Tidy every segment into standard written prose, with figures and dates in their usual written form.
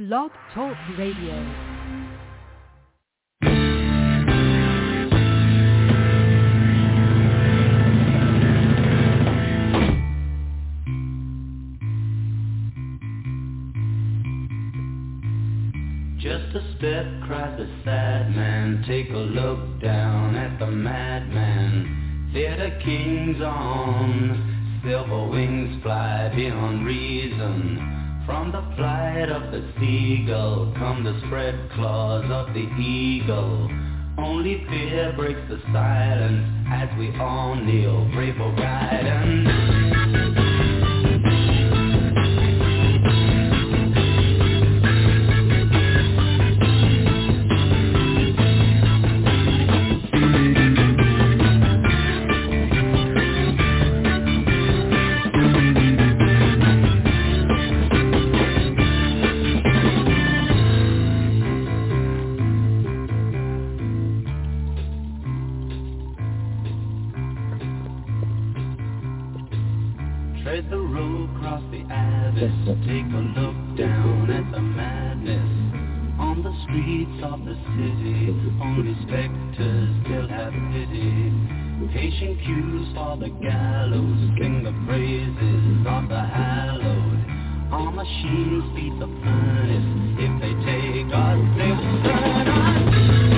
Blog Talk Radio. Just a step, cried the sad man. Take a look down at the madman. Theater kings on silver wings fly beyond reason. From the flight of the seagull come the spread claws of the eagle. Only fear breaks the silence as we all kneel, pray for guidance. Take a look down at the madness on the streets of the city. Only specters still have pity. Patient cues for the gallows sing the praises of the hallowed. Our machines beat the furnace. If they take us, they will burn us.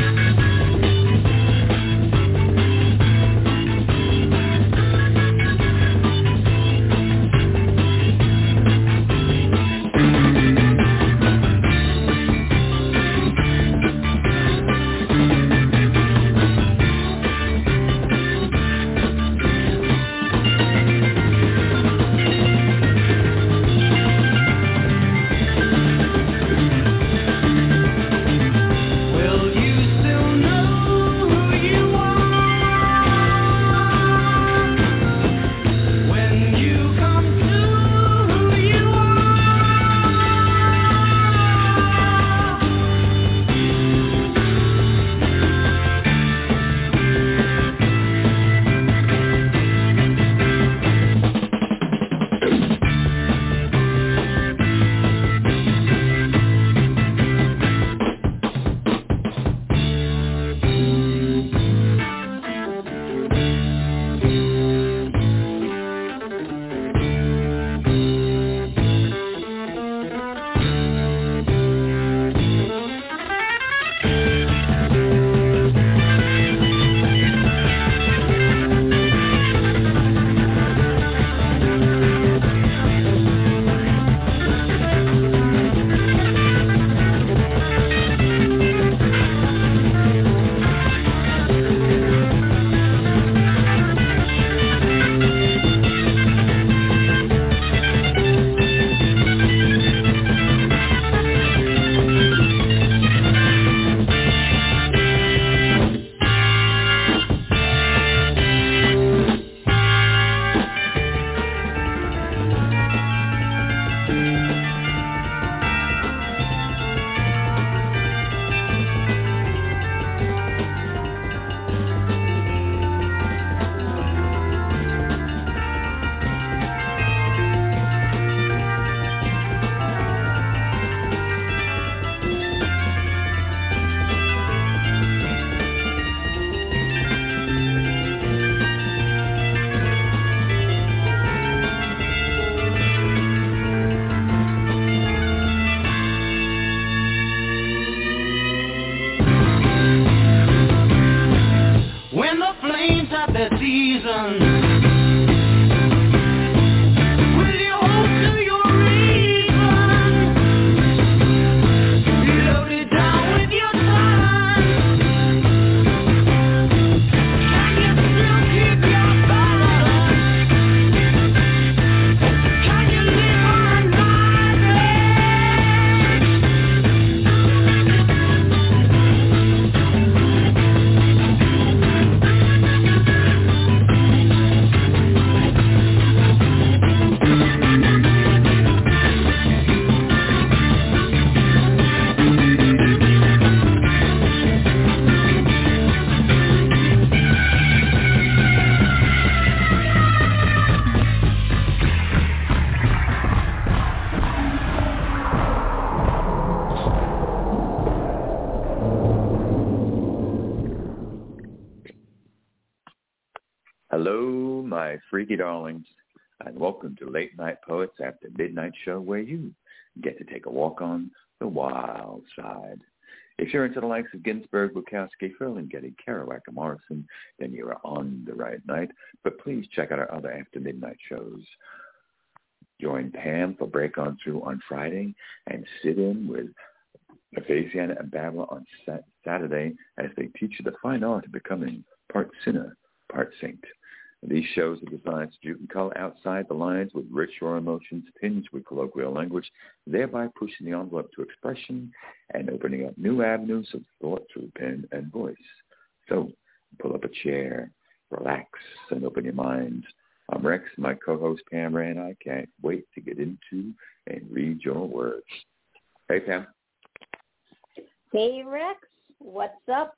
my freaky darlings, and welcome to Late Night Poets After Midnight Show, where you get to take a walk on the wild side. If you're into the likes of Ginsberg, Bukowski, Ferlin, Getty, Kerouac, and Morrison, then you are on the right night. But please check out our other After Midnight shows. Join Pam for Break On Through on Friday, and sit in with Ephesiana and Babla on Saturday as they teach you the fine art of becoming part sinner, part saint. These shows are designed so you can color outside the lines with rich raw emotions tinged with colloquial language, thereby pushing the envelope to expression and opening up new avenues of thought through pen and voice. So pull up a chair, relax, and open your minds. I'm Rex, my co-host Pam Ray, and I can't wait to get into and read your words. Hey, Pam. Hey, Rex. What's up?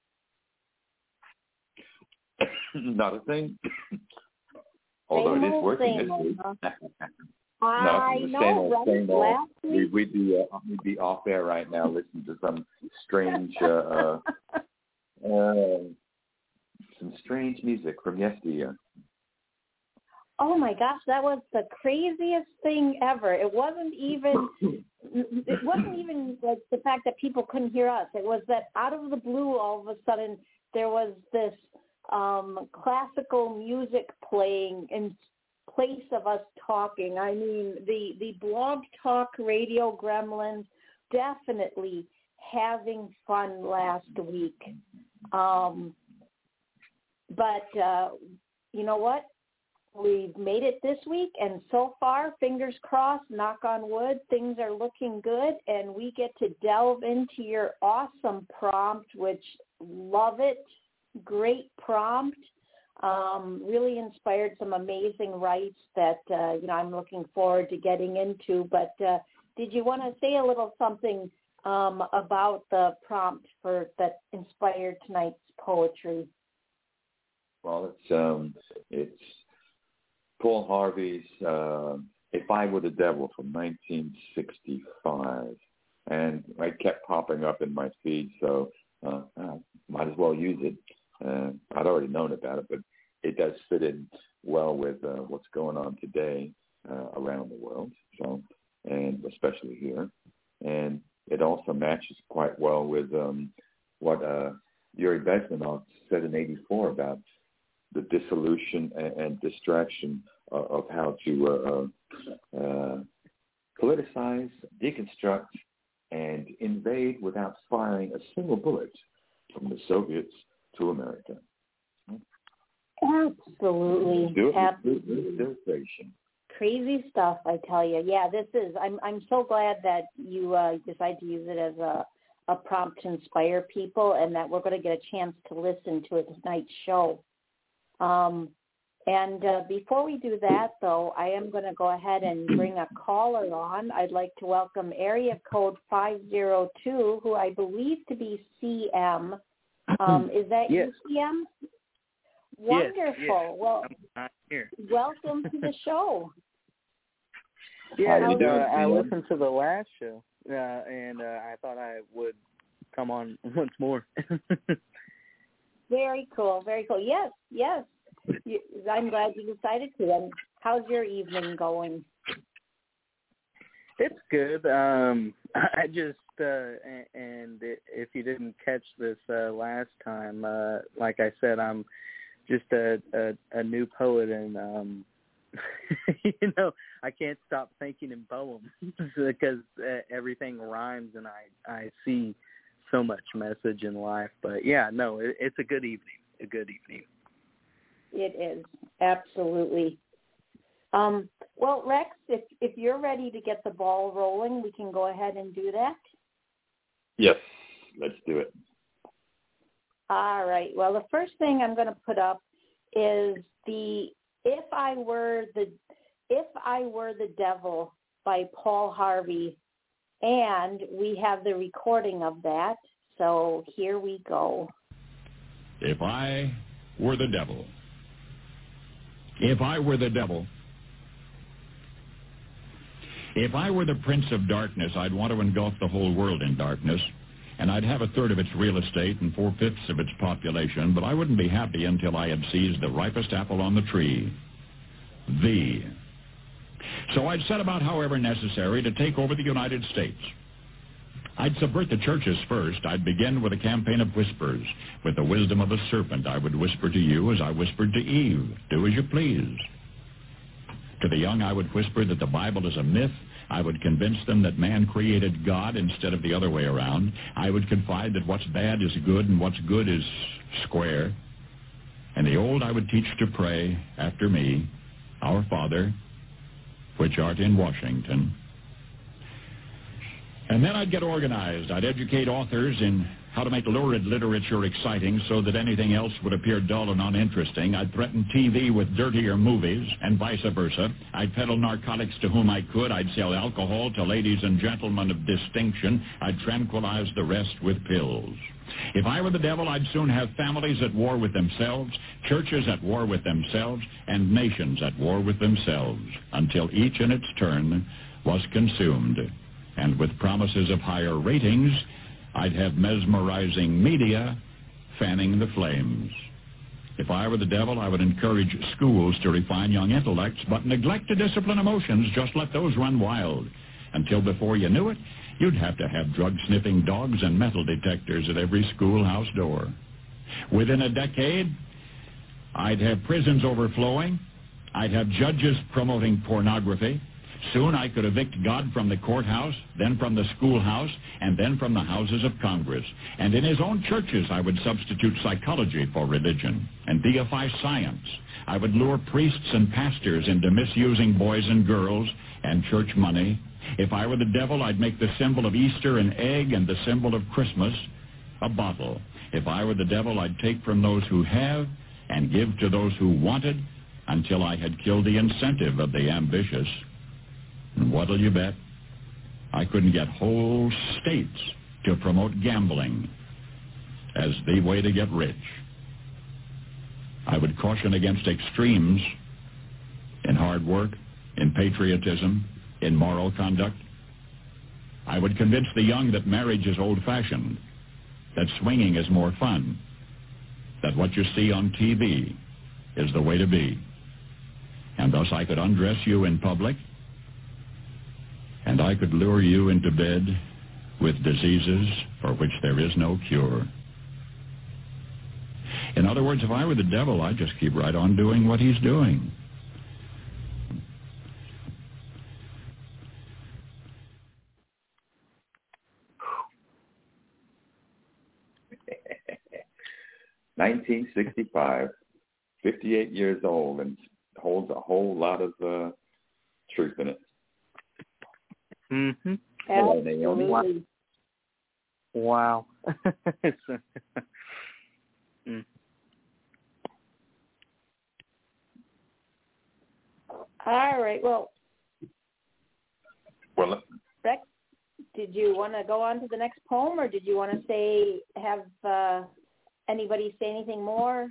Not a thing. Although it is working this week. I know, right? We'd be off air right now listening to some strange music from yesteryear. Oh my gosh, that was the craziest thing ever. It wasn't even like the fact that people couldn't hear us. It was that out of the blue, all of a sudden, there was this classical music playing in place of us talking. I mean, the Blog Talk Radio gremlins definitely having fun last week. But you know what? We've made it this week, and so far, fingers crossed, knock on wood, things are looking good, and we get to delve into your awesome prompt, which love it. Great prompt. Really inspired some amazing writes that I'm looking forward to getting into. But did you want to say a little something about the prompt that inspired tonight's poetry? Well, it's Paul Harvey's "If I Were the Devil" from 1965, and it kept popping up in my feed, so might as well use it. I'd already known about it, but it does fit in well with what's going on today around the world, so, and especially here. And it also matches quite well with what Yuri Bezmenov said in '84 about the dissolution and distraction of how to politicize, deconstruct, and invade without firing a single bullet from the Soviets to America. Absolutely. Crazy stuff, I tell you. Yeah, this is. I'm so glad that you decided to use it as a prompt to inspire people, and that we're going to get a chance to listen to tonight's show. And before we do that, though, I am going to go ahead and bring a caller on. I'd like to welcome area code 502, who I believe to be CM. Is that yes. you, CM? Wonderful. Yes. Well, I'm here. Welcome to the show. Yeah, I listened to the last show, and I thought I would come on once more. Very cool, very cool. Yes. I'm glad you decided to. And how's your evening going? It's good. I just, and if you didn't catch this last time, like I said, I'm just a new poet, and I can't stop thinking in poems because everything rhymes, and I see so much message in life. But yeah, no, it's a good evening. A good evening. It is, absolutely. Well, Rex, if you're ready to get the ball rolling, we can go ahead and do that. Yes, let's do it. All right. Well, the first thing I'm going to put up is the If I Were the Devil by Paul Harvey, and we have the recording of that. So here we go. If I were the devil. If I were the devil. If I were the prince of darkness, I'd want to engulf the whole world in darkness. and I'd have a third of its real estate and 4/5 of its population, but I wouldn't be happy until I had seized the ripest apple on the tree. So I'd set about, however necessary, to take over the United States. I'd subvert the churches first. I'd begin with a campaign of whispers. With the wisdom of a serpent, I would whisper to you as I whispered to Eve, do as you please. To the young, I would whisper that the Bible is a myth. I would convince them that man created God instead of the other way around. I would confide that what's bad is good and what's good is square. And the old I would teach to pray after me, Our Father, which art in Washington. And then I'd get organized. I'd educate authors in how to make lurid literature exciting so that anything else would appear dull and uninteresting. I'd threaten TV with dirtier movies and vice versa. I'd peddle narcotics to whom I could. I'd sell alcohol to ladies and gentlemen of distinction. I'd tranquilize the rest with pills. If I were the devil, I'd soon have families at war with themselves, churches at war with themselves, and nations at war with themselves, until each in its turn was consumed. And with promises of higher ratings, I'd have mesmerizing media fanning the flames. If I were the devil, I would encourage schools to refine young intellects, but neglect to discipline emotions. Just let those run wild. Until before you knew it, you'd have to have drug-sniffing dogs and metal detectors at every schoolhouse door. Within a decade, I'd have prisons overflowing. I'd have judges promoting pornography. Soon I could evict God from the courthouse, then from the schoolhouse, and then from the houses of Congress. And in his own churches, I would substitute psychology for religion and deify science. I would lure priests and pastors into misusing boys and girls and church money. If I were the devil, I'd make the symbol of Easter an egg and the symbol of Christmas a bottle. If I were the devil, I'd take from those who have and give to those who wanted until I had killed the incentive of the ambitious. And what'll you bet? I couldn't get whole states to promote gambling as the way to get rich. I would caution against extremes in hard work, in patriotism, in moral conduct. I would convince the young that marriage is old-fashioned, that swinging is more fun, that what you see on TV is the way to be. And thus I could undress you in public, and I could lure you into bed with diseases for which there is no cure. In other words, if I were the devil, I'd just keep right on doing what he's doing. (1965), 58 years old, and holds a whole lot of truth in it. Mm-hmm. Hello, Naomi. Wow. All right. Well, Rex, did you want to go on to the next poem, or did you want to have anybody say anything more?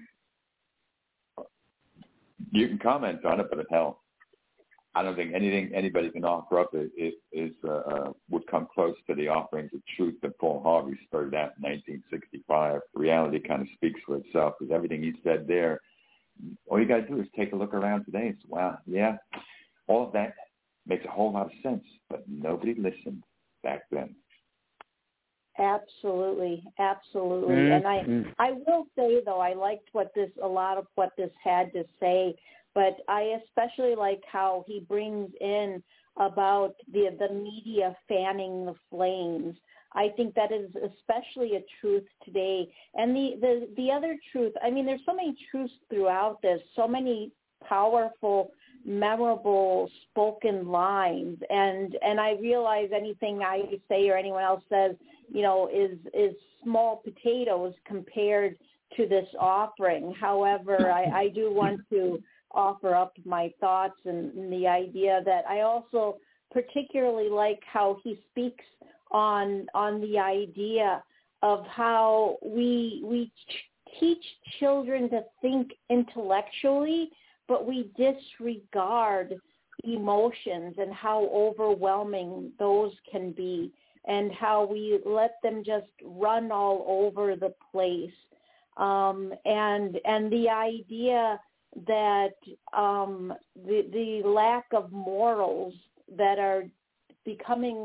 You can comment on it, but hell, I don't think anybody can offer up would come close to the offerings of truth that Paul Harvey spurred out in 1965. Reality kind of speaks for itself, because everything he said there, all you got to do is take a look around today and say, wow, yeah, all of that makes a whole lot of sense, but nobody listened back then. Absolutely. And I will say, though, I liked a lot of what this had to say, but I especially like how he brings in about the media fanning the flames. I think that is especially a truth today. And the other truth, I mean, there's so many truths throughout this, so many powerful, memorable spoken lines. And I realize anything I say or anyone else says, is small potatoes compared to this offering. However, I do want to offer up my thoughts and the idea that I also particularly like how he speaks on the idea of how we teach children to think intellectually, but we disregard emotions and how overwhelming those can be. and how we let them just run all over the place. And the idea that the lack of morals that are becoming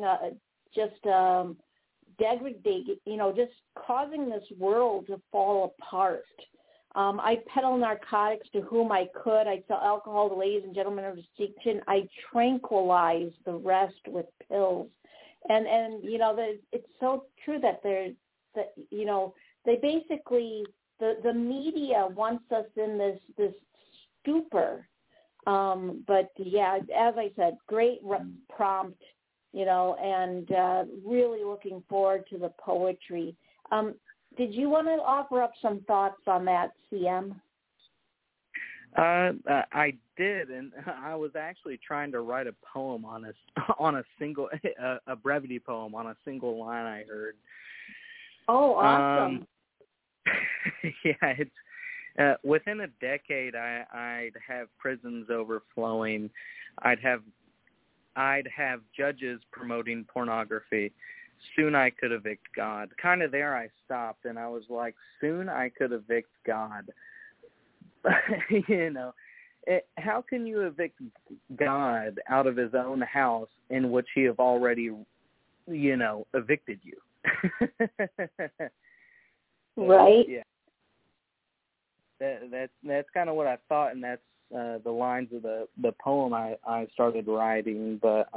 degrading, just causing this world to fall apart. I peddle narcotics to whom I could. I sell alcohol to ladies and gentlemen of distinction. I tranquilize the rest with pills. And it's so true that they basically, the media wants us in this stupor. But yeah, as I said, great prompt, and really looking forward to the poetry. Did you want to offer up some thoughts on that, CM? I did, and I was actually trying to write a poem on a single a brevity poem on a single line I heard. Oh, awesome! Yeah, it's within a decade. I'd have prisons overflowing. I'd have judges promoting pornography. Soon I could evict God. Kind of there I stopped, and I was like, soon I could evict God. How can you evict God out of his own house in which he have already, evicted you? Right. Yeah. That's kind of what I thought, and that's the lines of the poem I started writing. But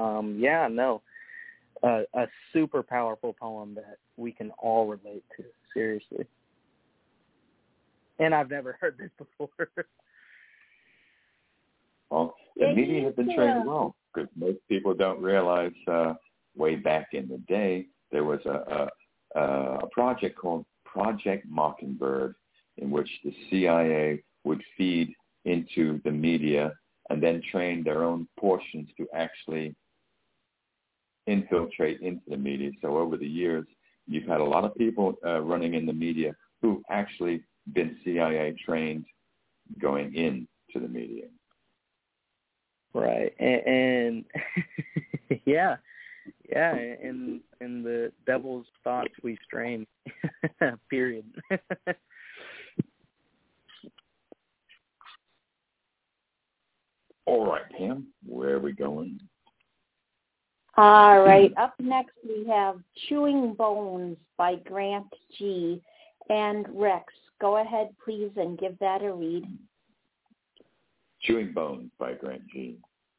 a super powerful poem that we can all relate to, seriously. And I've never heard this before. Well, the media has been trained well, because most people don't realize way back in the day there was a project called Project Mockingbird, in which the CIA would feed into the media and then train their own portions to actually infiltrate into the media. So over the years, you've had a lot of people running in the media who've actually been CIA trained going into the media. Right. And yeah, in the devil's thoughts we strain, period. All right, Pam, where are we going? All right. Up next, we have Chewing Bones by Grant G. And Rex, go ahead, please, and give that a read. Chewing Bones by Grant G.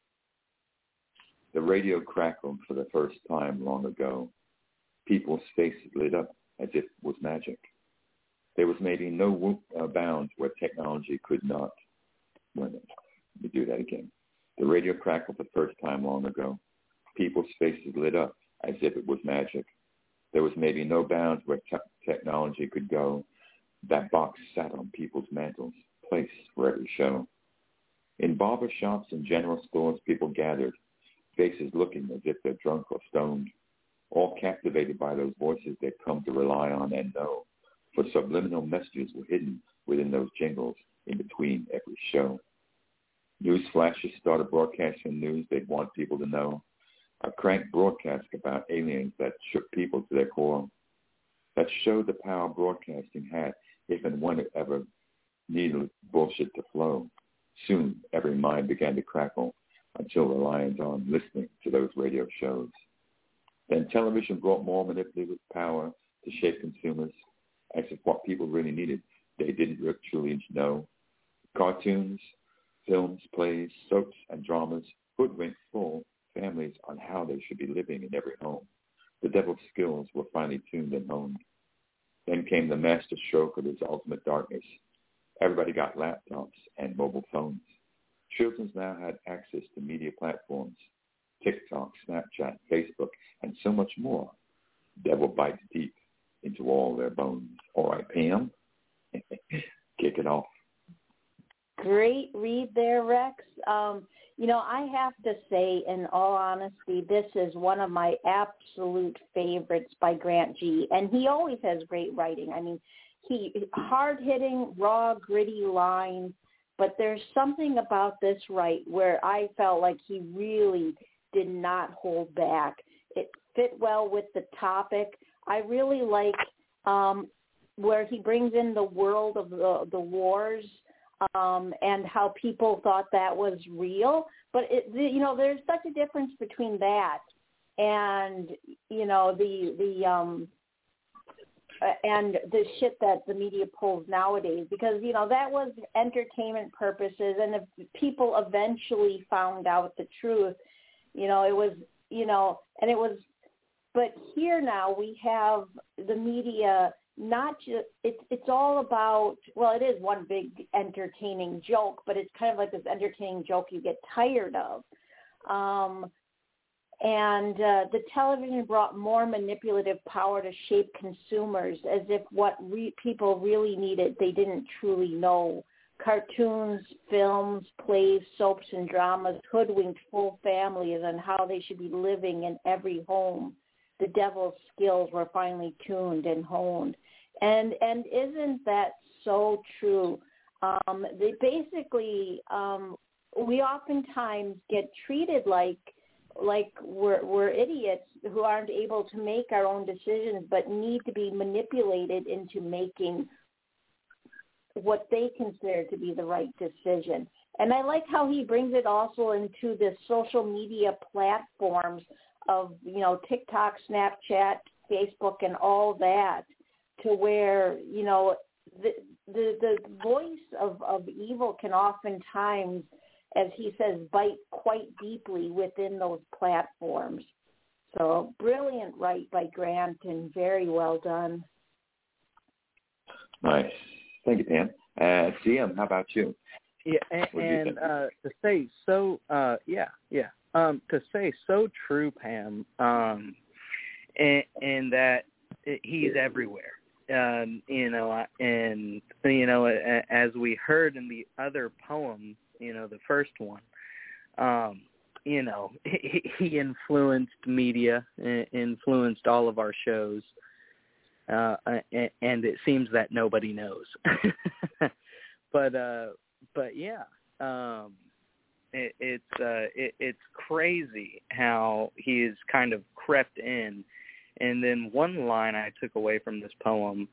The radio crackled for the first time long ago. People's faces lit up as if it was magic. There was maybe no bounds where technology could not. Let me do that again. The radio crackled for the first time long ago. People's faces lit up as if it was magic. There was maybe no bounds where technology could go. That box sat on people's mantles, placed for every show. In barber shops and general stores, people gathered, faces looking as if they're drunk or stoned, all captivated by those voices they'd come to rely on and know, for subliminal messages were hidden within those jingles in between every show. News flashes started broadcasting news they'd want people to know, a crank broadcast about aliens that shook people to their core, that showed the power broadcasting had if and when it ever needed bullshit to flow. Soon, every mind began to crackle until the lions on listening to those radio shows. Then television brought more manipulative power to shape consumers as if what people really needed they didn't truly know. Cartoons, films, plays, soaps, and dramas hoodwinked full families on how they should be living in every home. The devil's skills were finely tuned and honed. Then came the master stroke of his ultimate darkness. Everybody got laptops and mobile phones. Children now had access to media platforms, TikTok, Snapchat, Facebook, and so much more. The devil bites deep into all their bones. All right, Pam, kick it off. Great read there, Rex. I have to say, in all honesty, this is one of my absolute favorites by Grant G. And he always has great writing. I mean, he hard-hitting, raw, gritty lines. But there's something about this where I felt like he really did not hold back. fit well with the topic. I really like where he brings in the world of the wars and how people thought that was real. But, there's such a difference between that and, and the shit that the media pulls nowadays, because, that was entertainment purposes. And if people eventually found out the truth, it was, and it was, but here now we have the media, not just, it's all about, well, it is one big entertaining joke, but it's kind of like this entertaining joke you get tired of. And the television brought more manipulative power to shape consumers as if what people really needed, they didn't truly know. Cartoons, films, plays, soaps, and dramas hoodwinked full families on how they should be living in every home. The devil's skills were finally tuned and honed. And isn't that so true? They basically, we oftentimes get treated like we're idiots who aren't able to make our own decisions, but need to be manipulated into making what they consider to be the right decision. And I like how he brings it also into the social media platforms of, TikTok, Snapchat, Facebook, and all that, to where, the voice of evil can oftentimes, as he says, bite quite deeply within those platforms. So brilliant write by Grant and very well done. Nice. Thank you, Pam. CM, how about you? Yeah, and to say so, to say so true, Pam, and that he's everywhere. And as we heard in the other poem, the first one, he influenced media, influenced all of our shows, and it seems that nobody knows. But yeah, it's crazy how he's kind of crept in. And then one line I took away from this poem,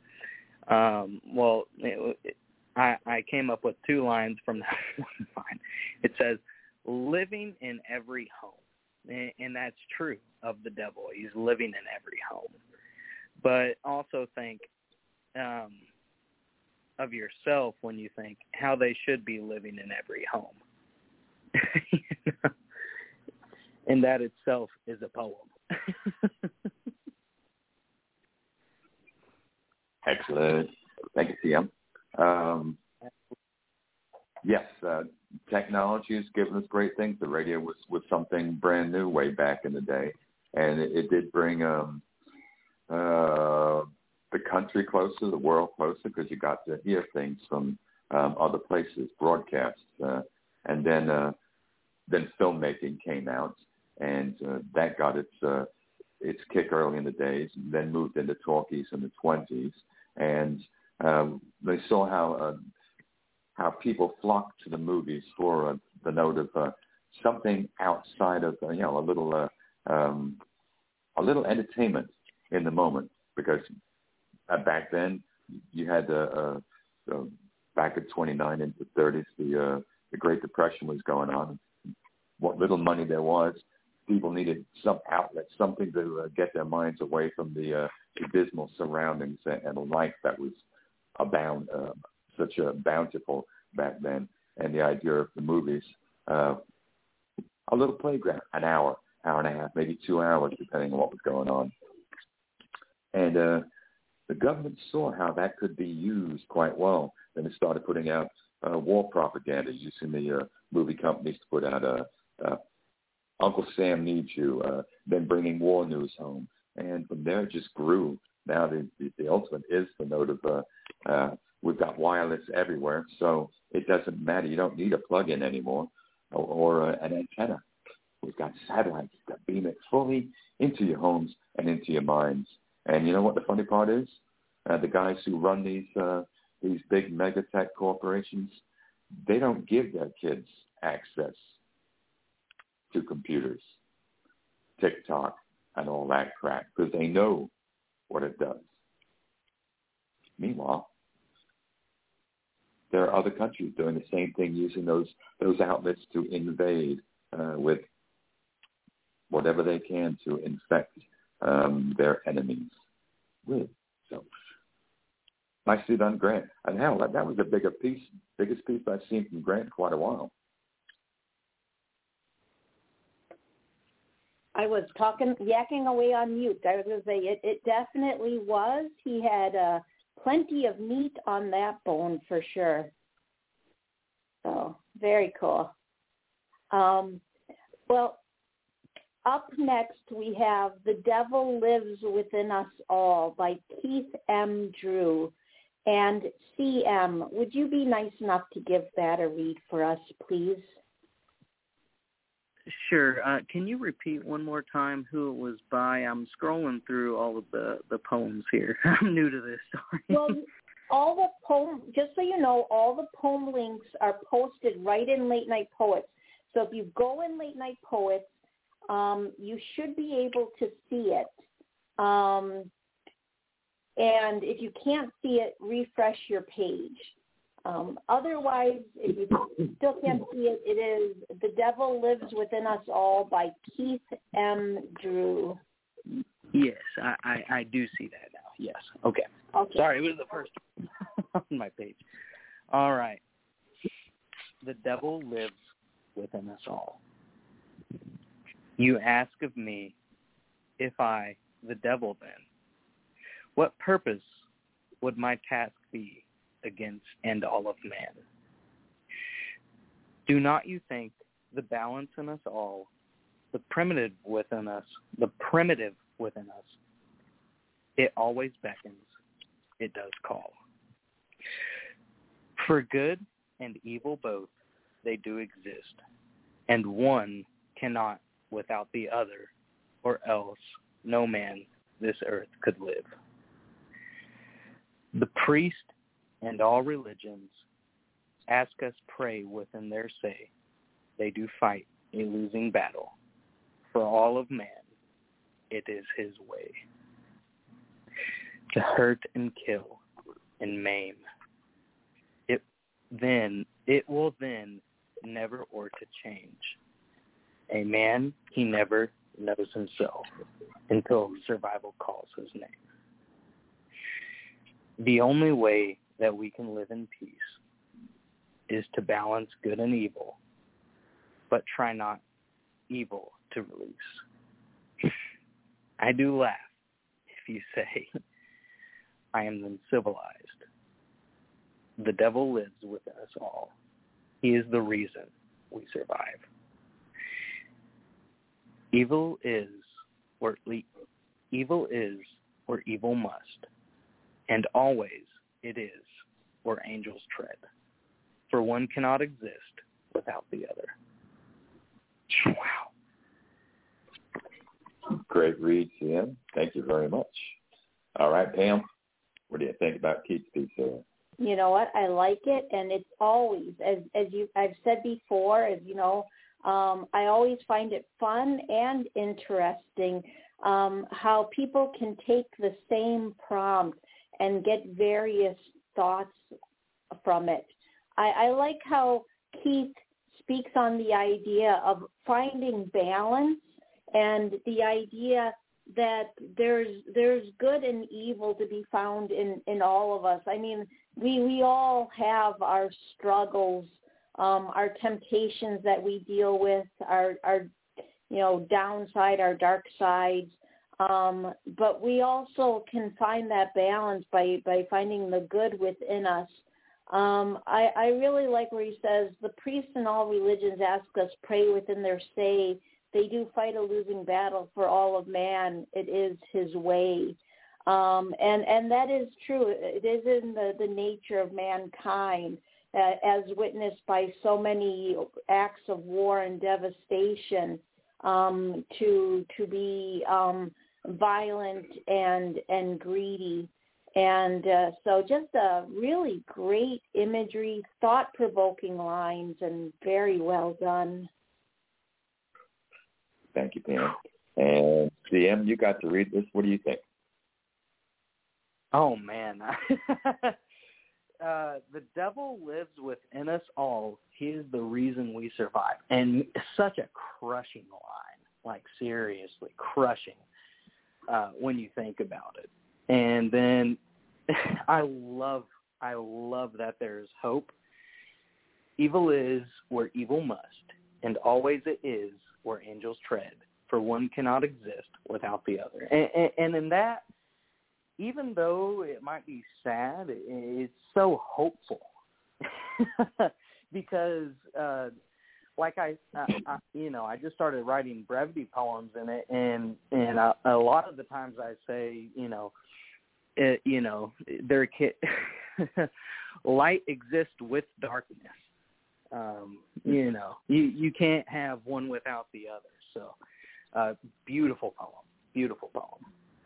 I came up with two lines from that one line. It says, living in every home. And that's true of the devil. He's living in every home. But also think of yourself when you think how they should be living in every home. And that itself is a poem. Excellent. Thank you, CM. Yes, technology has given us great things. The radio was something brand new way back in the day, and it did bring the country closer, the world closer, because you got to hear things from other places, broadcasts, and then filmmaking came out, and that got its kick early in the days, and then moved into talkies in the 20s, and they saw how people flocked to the movies for the note of something outside of a little entertainment in the moment, because back then you had back at 29 into the 30s the Great Depression was going on. What little money there was, people needed some outlet, something to get their minds away from the dismal surroundings and a life that was such a bountiful back then. And the idea of the movies, a little playground, an hour and a half, maybe 2 hours, depending on what was going on. And the government saw how that could be used quite well. Then it started putting out war propaganda, using the movie companies to put out Uncle Sam Needs You, then bringing war news home. And from there it just grew. Now the ultimate is the note of we've got wireless everywhere, so it doesn't matter. You don't need a plug-in anymore or an antenna. We've got satellites that beam it fully into your homes and into your minds. And you know what the funny part is? The guys who run these big mega tech corporations, they don't give their kids access to computers, TikTok, and all that crap because they know what it does. Meanwhile, there are other countries doing the same thing, using those outlets to invade with whatever they can to infect their enemies with. So, nicely done, Grant. And hell, that was the biggest piece I've seen from Grant in quite a while. I was yakking away on mute. I was going to say it definitely was. He had plenty of meat on that bone for sure. So, very cool. Well, up next we have The Devil Lives Within Us All by Keith M. Drew. And CM, would you be nice enough to give that a read for us, please? Sure. Can you repeat one more time who it was by? I'm scrolling through all of the poems here. I'm new to this story. Well, all the poem, just so you know, all the poem links are posted right in Late Night Poets. So if you go in Late Night Poets, you should be able to see it. And if you can't see it, refresh your page. Otherwise, if you still can't see it, it is The Devil Lives Within Us All by Keith M. Drew. Yes, I do see that now. Yes. Okay. Sorry, it was the first on my page. All right. The devil lives within us all. You ask of me, if I, the devil then, what purpose would my task be against and all of man? Do not you think the balance in us all, the primitive within us, it always beckons, it does call. For good and evil both, they do exist, and one cannot without the other, or else no man this earth could live. The priest and all religions ask us pray within their say. They do fight a losing battle. For all of man, it is his way. To hurt and kill and maim. It will then never or to change. A man, he never knows himself until survival calls his name. The only way that we can live in peace is to balance good and evil, but try not evil to release. I do laugh if you say I am then civilized. The devil lives within us all. He is the reason we survive. Evil is where evil must, and always it is where angels tread. For one cannot exist without the other. Wow. Great read, CM. Thank you very much. All right, Pam, what do you think about Keith's piece there? You know what? I like it, and it's always, I've said before, as you know, I always find it fun and interesting how people can take the same prompt and get various thoughts from it. I like how Keith speaks on the idea of finding balance and the idea that there's good and evil to be found in all of us. I mean, we all have our struggles, our temptations that we deal with, our downside, our dark sides. But we also can find that balance by finding the good within us. I really like where he says, the priests in all religions ask us pray within their say. They do fight a losing battle for all of man. It is his way. And that is true. It is in the nature of mankind, as witnessed by so many acts of war and devastation, to be violent and greedy. And so just a really great imagery, thought-provoking lines, and very well done. Thank you, Pam. And CM, you got to read this. What do you think? Oh, man. The devil lives within us all. He is the reason we survive. And such a crushing line, like seriously crushing when you think about it. And then I love that there's hope. Evil is where evil must, and always it is where angels tread, for one cannot exist without the other. And in that, even though it might be sad, it's so hopeful because, like I just started writing brevity poems in it, and a lot of the times I say, light exists with darkness. You can't have one without the other. So, beautiful poem.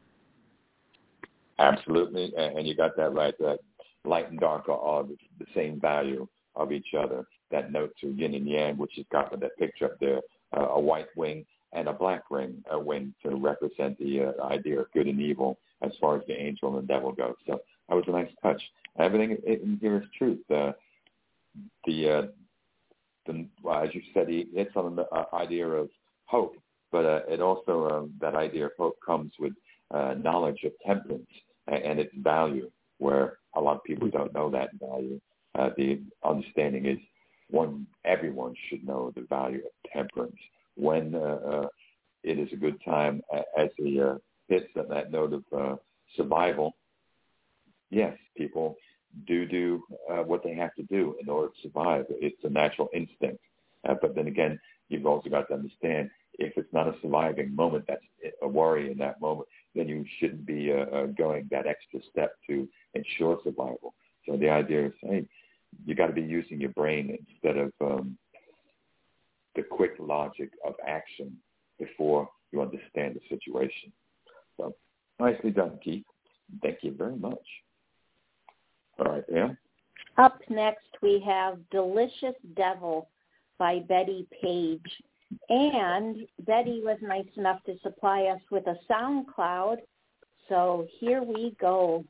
Absolutely, and you got that right. That light and dark are the same value of each other. That note to yin and yang, which has got that picture up there, a white wing and a black wing to represent the idea of good and evil as far as the angel and the devil go. So that was a nice touch. Everything in here is truth. As you said, it's on the idea of hope, but it also that idea of hope comes with knowledge of temperance and its value, where a lot of people don't know that value. The understanding is everyone should know the value of temperance. When it is a good time, as he hits on that note of survival, yes, people do what they have to do in order to survive. It's a natural instinct. But then again, you've also got to understand, if it's not a surviving moment, that's a worry in that moment, then you shouldn't be going that extra step to ensure survival. So the idea is, hey, you got to be using your brain instead of the quick logic of action before you understand the situation. So nicely done, Keith. Thank you very much. All right, Pam. Up next, we have Delicious Devil by Betty Page. And Betty was nice enough to supply us with a SoundCloud. So here we go.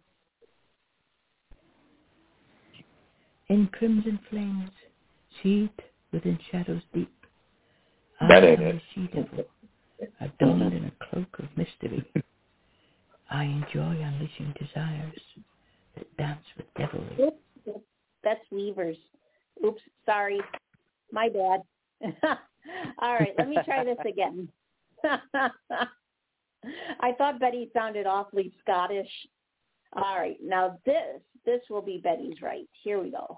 In crimson flames, sheathed within shadows deep, That I ain't am it. the she-devil, adorned in a cloak of mystery. I enjoy unleashing desires that dance with devilry. Oops, that's Weavers. Oops, sorry. My bad. All right, let me try this again. I thought Betty sounded awfully Scottish. All right, now this will be Betty's right. Here we go.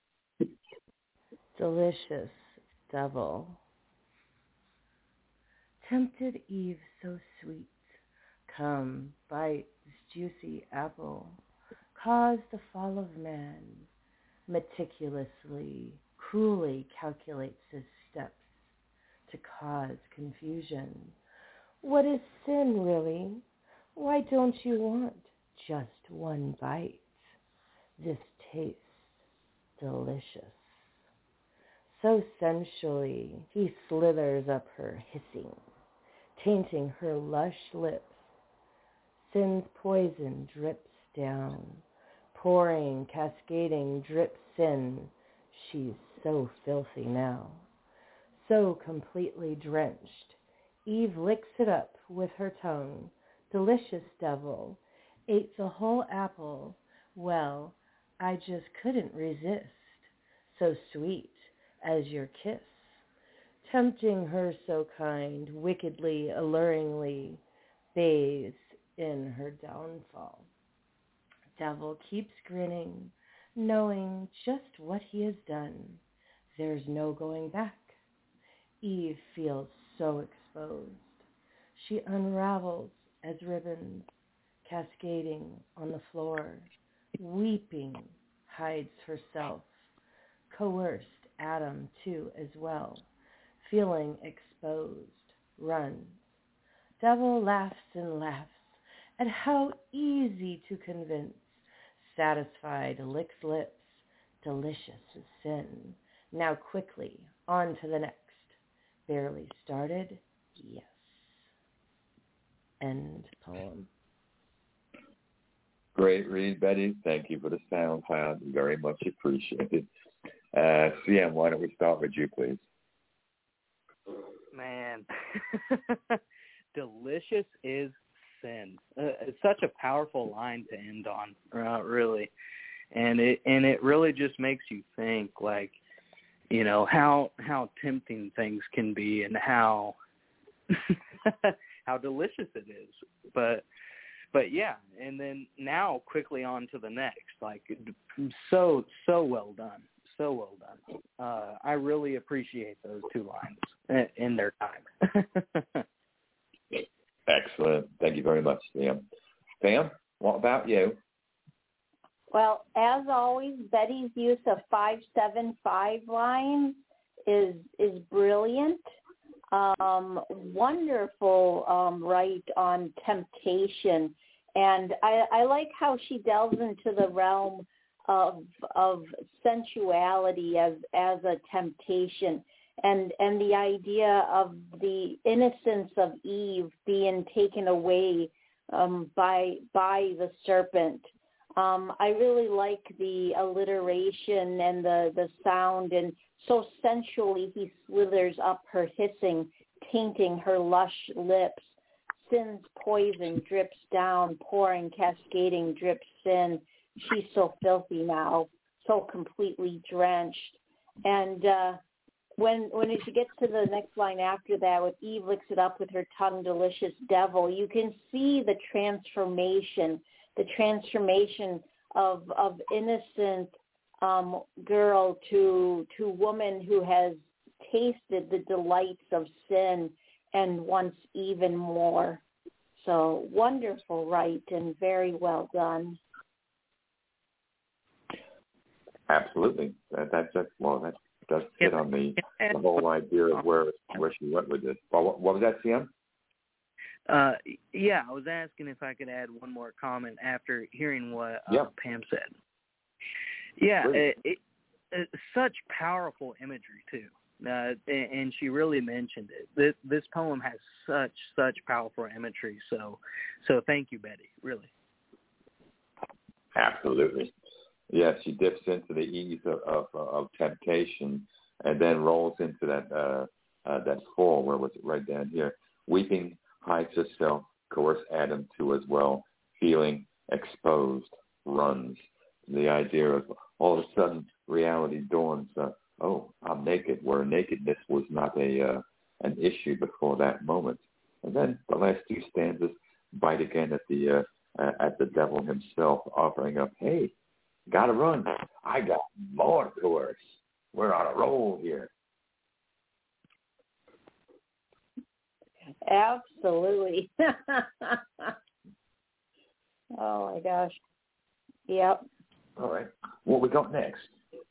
Delicious devil. Tempted Eve so sweet, come, bite this juicy apple, cause the fall of man, meticulously, cruelly calculates his steps to cause confusion. What is sin, really? Why don't you want just one bite? This tastes delicious. So sensually, he slithers up her hissing, tainting her lush lips. Sin's poison drips down, pouring, cascading drips in. She's so filthy now, so completely drenched. Eve licks it up with her tongue. Delicious devil, ate the whole apple. Well, I just couldn't resist. So sweet as your kiss. Tempting her so kind, wickedly, alluringly, bathes in her downfall. Devil keeps grinning, knowing just what he has done. There's no going back. Eve feels so exposed. She unravels as ribbons, cascading on the floor. Weeping, hides herself. Coerced Adam, too, as well. Feeling exposed, runs. Devil laughs and laughs at how easy to convince. Satisfied, licks lips, delicious as sin. Now quickly, on to the next. Barely started, yes. End poem. Great read, Betty. Thank you for the sound file. Very much appreciated. CM, why don't we start with you, please? Man, delicious is sin. It's such a powerful line to end on, really, and it really just makes you think, like, you know, how tempting things can be, and how how delicious it is. But yeah, and then now quickly on to the next. Like, so well done. So well done. I really appreciate those two lines in their time. Excellent. Thank you very much, Sam. Sam, what about you? Well, as always, Betty's use of 575 lines is brilliant. Wonderful right on temptation. And I like how she delves into the realm of sensuality as a temptation, and the idea of the innocence of Eve being taken away by the serpent. I really like the alliteration and the sound, and so sensually he slithers up her hissing, tainting her lush lips. Sin's poison drips down, pouring, cascading, drips in. She's so filthy now, so completely drenched. And when she gets to the next line after that, with Eve licks it up with her tongue, delicious devil, you can see the transformation of innocent girl to woman who has tasted the delights of sin and wants even more. So wonderful, right, and very well done. Absolutely. That does hit on the whole idea of where she went with this. Well, what was that, Sam? Yeah, I was asking if I could add one more comment after hearing what Pam said. Yeah, it's such powerful imagery, too. And she really mentioned it. This poem has such powerful imagery. So thank you, Betty. Really. Absolutely. Yes, she dips into the ease of temptation, and then rolls into that fall. Where was it? Right down here. Weeping hides herself, coerce Adam too as well. Feeling exposed, runs. The idea of all of a sudden reality dawns. Oh, I'm naked, where nakedness was not an issue before that moment. And then the last two stanzas bite again at the devil himself, offering up, hey, gotta run. I got more coerce. We're on a roll here. Absolutely. Oh, my gosh. Yep. All right. What we got next?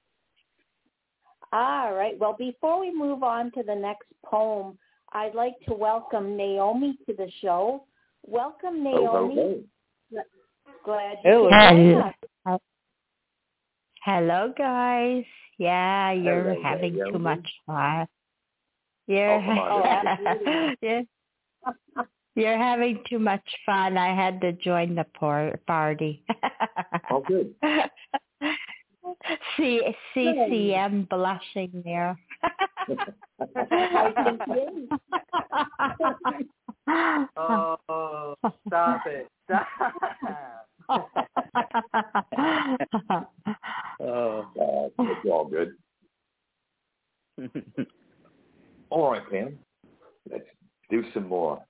All right. Well, before we move on to the next poem, I'd like to welcome Naomi to the show. Welcome, Naomi. Oh. Glad you joined us. Hello, guys. Yeah, you're Hello, having Naomi. too much fun. Come on. You're having too much fun. I had to join the party. Oh, good. CCM blushing there. Oh, stop it. Stop. Oh, it's all good. All right, Pam. Let's do some more.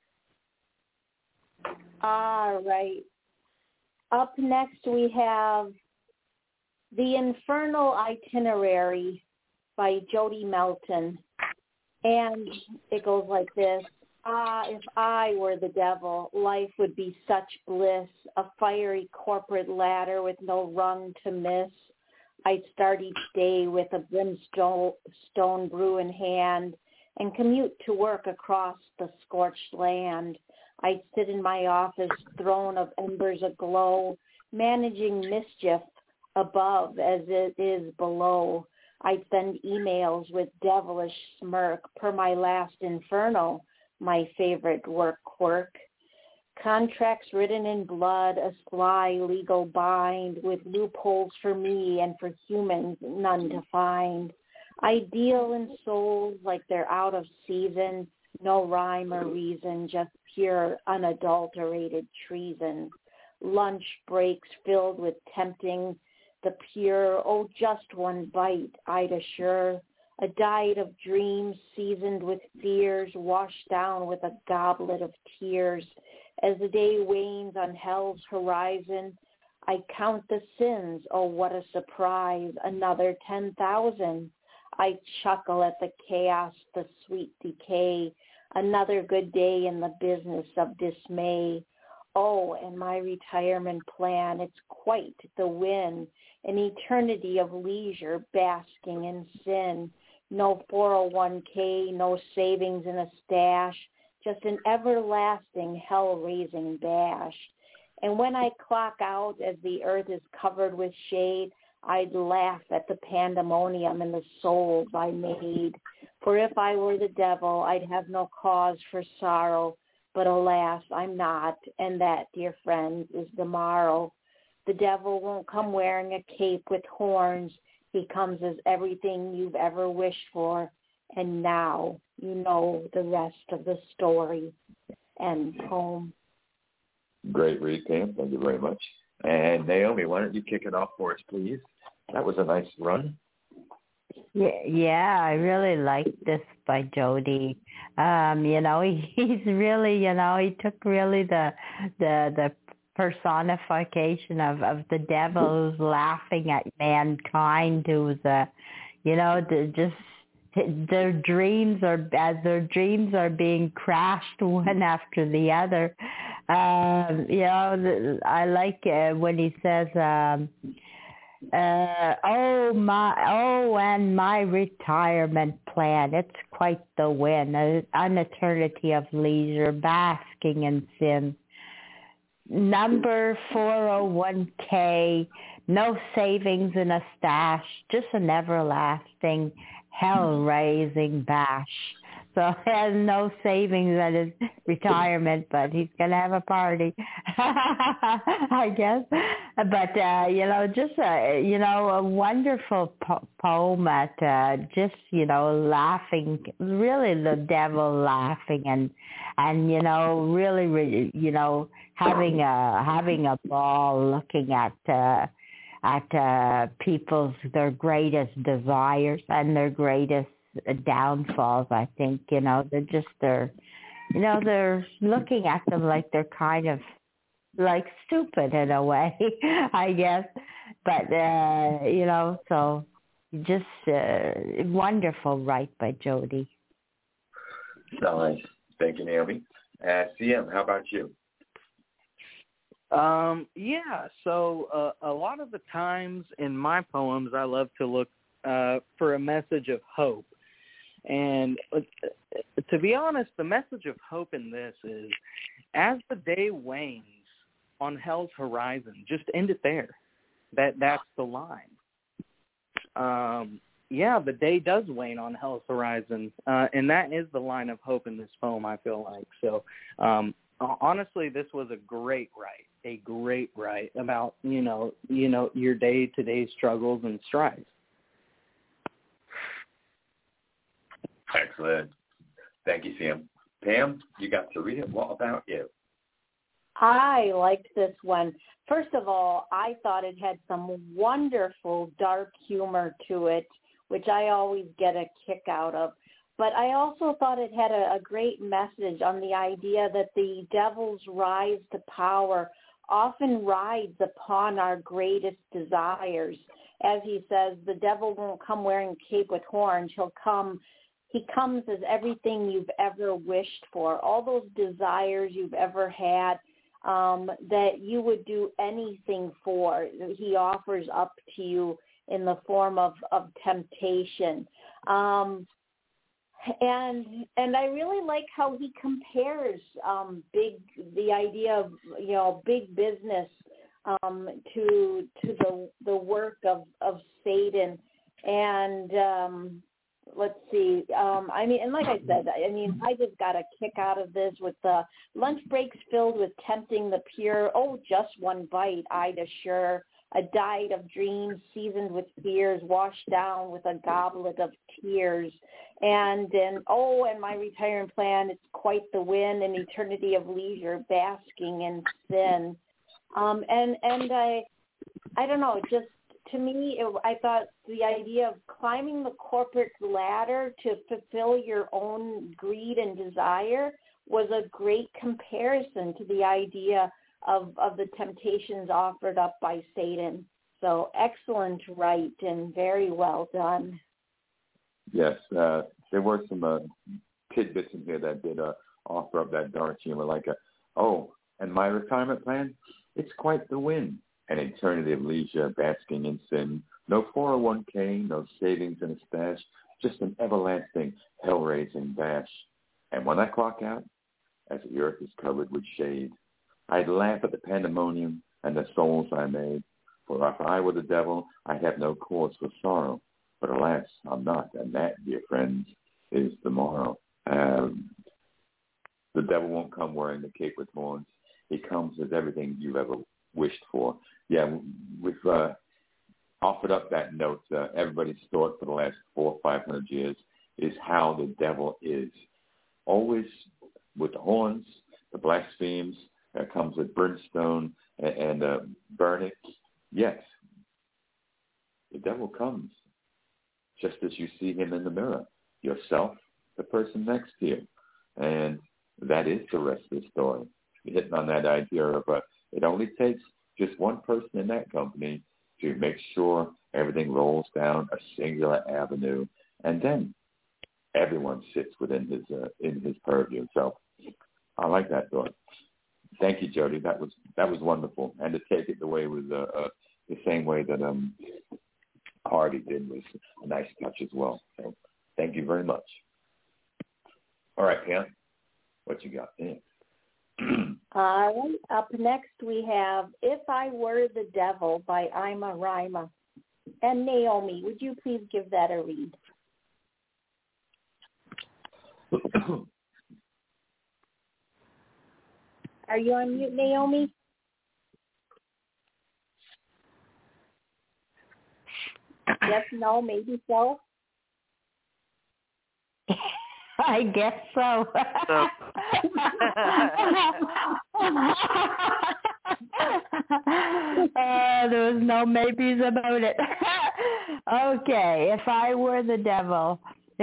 All right. Up next we have The Infernal Itinerary by Jody Melton. And it goes like this. If I were the devil, life would be such bliss, a fiery corporate ladder with no rung to miss. I'd start each day with a brimstone brew in hand and commute to work across the scorched land. I'd sit in my office, throne of embers aglow, managing mischief above as it is below. I'd send emails with devilish smirk per my last inferno, my favorite work quirk. Contracts written in blood, a sly legal bind with loopholes for me and for humans none to find. I deal in souls like they're out of season, no rhyme or reason, just pure unadulterated treason. Lunch breaks filled with tempting the pure, oh, just one bite, I'd assure. A diet of dreams seasoned with fears, washed down with a goblet of tears. As the day wanes on hell's horizon, I count the sins, oh, what a surprise, another 10,000. I chuckle at the chaos, the sweet decay, another good day in the business of dismay. Oh, and my retirement plan, it's quite the win, an eternity of leisure basking in sin. No 401k, no savings in a stash, just an everlasting hell-raising bash. And when I clock out as the earth is covered with shade, I'd laugh at the pandemonium and the souls I made. For if I were the devil, I'd have no cause for sorrow. But alas, I'm not, and that, dear friends, is the morrow. The devil won't come wearing a cape with horns. He comes as everything you've ever wished for. And now you know the rest of the story. End poem. Great read, Pam. Thank you very much. And Naomi, why don't you kick it off for us, please? That was a nice run. Yeah, I really like this by Jody. He's really, he took really the personification of the devil who's laughing at mankind, who's their dreams are being crashed one after the other. I like when he says, and my retirement plan, it's quite the win, an eternity of leisure, basking in sin. Number 401k, no savings in a stash, just an everlasting hell-raising bash. So he has no savings at his retirement, but he's going to have a party, I guess. But, a wonderful poem at laughing, really the devil laughing and really, having a ball looking at people's, their greatest desires and their greatest downfalls. I think, they're looking at them like they're kind of like stupid in a way, I guess. But, so just wonderful right by Jody. Nice. Thank you, Naomi. CM, how about you? So a lot of the times in my poems, I love to look for a message of hope. And to be honest, the message of hope in this is, as the day wanes on hell's horizon, just end it there. That's the line. The day does wane on hell's horizon, and that is the line of hope in this poem, I feel like. So honestly, this was a great write about, your day-to-day struggles and strife. Excellent. Thank you, Sam. Pam, you got to read it. What about you? I liked this one. First of all, I thought it had some wonderful dark humor to it, which I always get a kick out of. But I also thought it had a great message on the idea that the devil's rise to power often rides upon our greatest desires. As he says, the devil won't come wearing a cape with horns. He comes as everything you've ever wished for, all those desires you've ever had that you would do anything for. He offers up to you in the form of temptation. And I really like how he compares the idea of big business to the work of Satan, and let's see. I mean, and like I said, I just got a kick out of this with the lunch breaks filled with tempting the pure. Oh, just one bite, I'd assure. A diet of dreams seasoned with fears, washed down with a goblet of tears. And then, and my retirement plan, it's quite the win, an eternity of leisure, basking in sin. And I don't know, just to me, I thought the idea of climbing the corporate ladder to fulfill your own greed and desire was a great comparison to the idea of the temptations offered up by Satan. So excellent write and very well done. Yes, there were some tidbits in here that did offer up that dark humor, like and my retirement plan, it's quite the win. An eternity of leisure, basking in sin. No 401k, no savings in a stash, just an everlasting hell-raising bash. And when I clock out, as the earth is covered with shade, I'd laugh at the pandemonium and the souls I made. For if I were the devil, I'd have no cause for sorrow. But alas, I'm not, and that, dear friends, is tomorrow. The devil won't come wearing the cape with horns. He comes as everything you've ever wished for. Yeah, we've offered up that note. Everybody's thought for the last 400 or 500 years is how the devil is. Always with the horns, the blasphemes, comes with brimstone and burning. Yes, the devil comes just as you see him in the mirror, yourself, the person next to you. And that is the rest of the story. You're hitting on that idea of it only takes just one person in that company to make sure everything rolls down a singular avenue, and then everyone sits within his purview. So I like that thought. Thank you, Jody. That was wonderful, and to take it the way it was the same way that Hardy did was a nice touch as well. So thank you very much. All right, Pam, what you got there? All right. Up next we have If I Were the Devil by Ima Rima. And Naomi, would you please give that a read? Are you on mute, Naomi? Yes, no, maybe so. I guess so. There was no maybes about it. Okay, if I were the devil,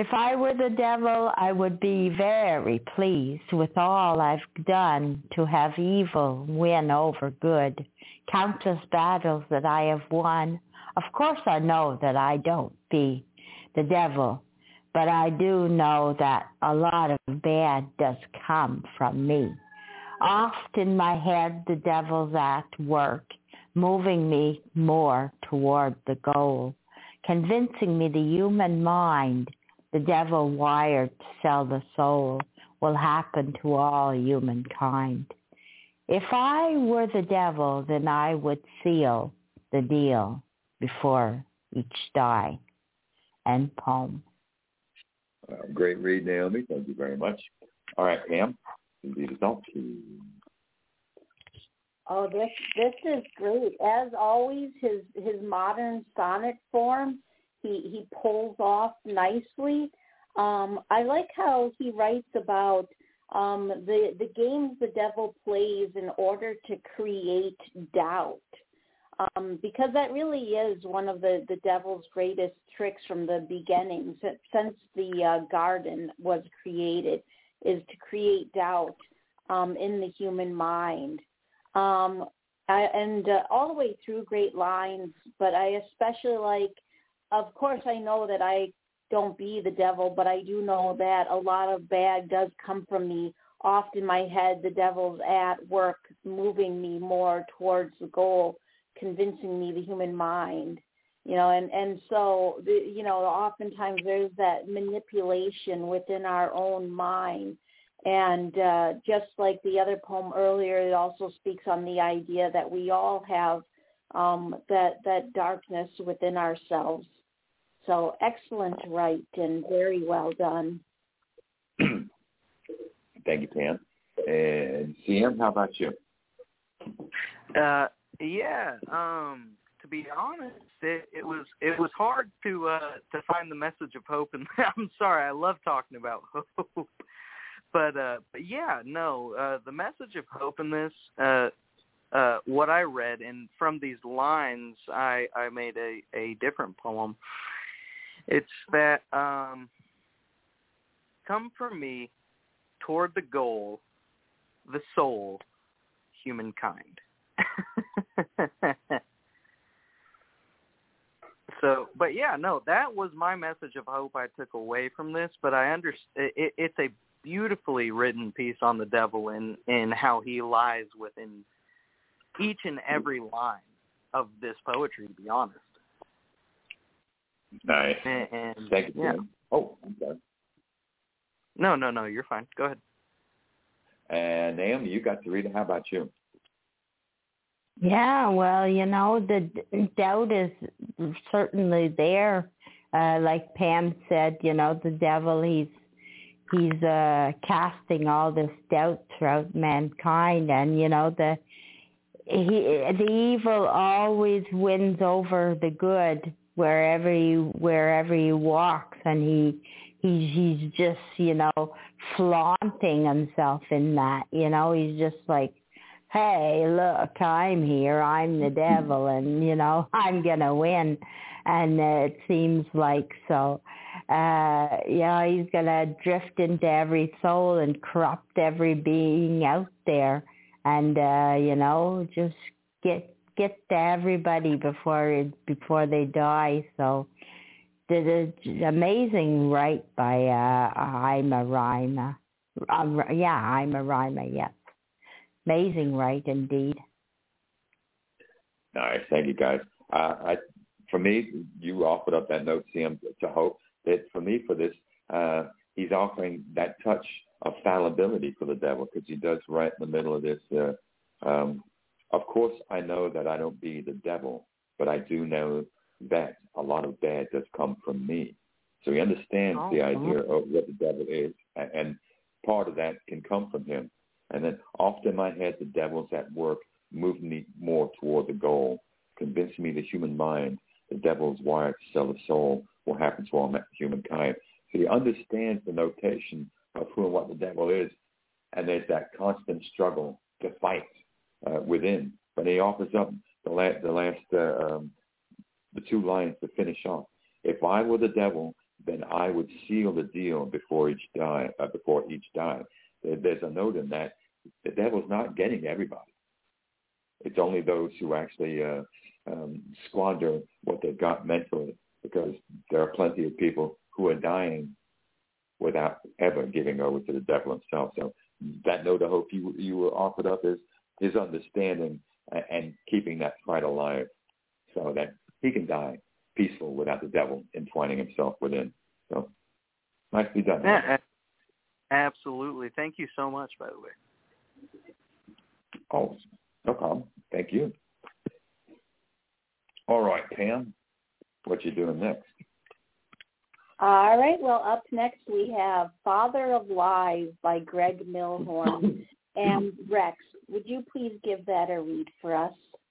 I would be very pleased with all I've done to have evil win over good. Countless battles that I have won. Of course I know that I don't be the devil, but I do know that a lot of bad does come from me. Oft in my head the devil's at work, moving me more toward the goal, convincing me the human mind, the devil wired to sell the soul, will happen to all humankind. If I were the devil, then I would seal the deal before each die. End poem. Great read, Naomi. Thank you very much. All right, Pam, lead us off, please. Oh, this is great. As always, his modern sonnet form, he pulls off nicely. I like how he writes about the games the devil plays in order to create doubt. Because that really is one of the devil's greatest tricks from the beginning, since the garden was created, is to create doubt in the human mind. And all the way through, great lines, but I especially like, of course I know that I don't be the devil, but I do know that a lot of bad does come from me. Oft in my head, the devil's at work, moving me more towards the goal, convincing me the human mind, and so, oftentimes there's that manipulation within our own mind. And just like the other poem earlier, it also speaks on the idea that we all have that darkness within ourselves. So excellent write and very well done. Thank you, Pam. And CM, how about you? To be honest, it was hard to find the message of hope, and I'm sorry, I love talking about hope, but the message of hope in this, what I read, and from these lines, I made a different poem. It's that come from me toward the goal, the soul, humankind. So, but that was my message of hope I took away from this. But I understand it's a beautifully written piece on the devil and how he lies within each and every line of this poetry, to be honest. Nice. And thank you. Yeah. Oh, I'm sorry. No, you're fine. Go ahead. And Naomi, you got to read it. How about you? Yeah, well, the doubt is certainly there. Like Pam said, the devil, he's casting all this doubt throughout mankind, and the evil always wins over the good wherever he walks, and he's just flaunting himself in that. He's just like, hey, look, I'm here, I'm the devil, and I'm gonna win. And it seems like so. He's gonna drift into every soul and corrupt every being out there, and just get to everybody before they die. So the amazing write by Haima Rima. Haima Rima, yes. Amazing write indeed. Nice, thank you guys. For me, you offered up that note, CM, to hope that for me, for this, he's offering that touch of fallibility for the devil, because he does right in the middle of this. Of course, I know that I don't be the devil, but I do know that a lot of bad does come from me. So he understands the idea of what the devil is, and part of that can come from him. And then often in my head, the devil's at work, moving me more toward the goal, convincing me the human mind, the devil's wired to sell the soul, what happens to all humankind. So he understands the notation of who and what the devil is, and there's that constant struggle to fight within. But he offers up the two lines to finish off. If I were the devil, then I would seal the deal before each die. There's a note in that the devil's not getting everybody. It's only those who actually squander what they've got mentally, because there are plenty of people who are dying without ever giving over to the devil himself. So that note of hope you were offered up is his understanding and keeping that fight alive so that he can die peaceful without the devil entwining himself within. So nicely done. Yeah, absolutely. Thank you so much, by the way. Oh, no problem. Thank you. All right, Pam, what you doing next? All right. Well, up next we have Father of Lies by Greg Milhorn. And Rex, would you please give that a read for us?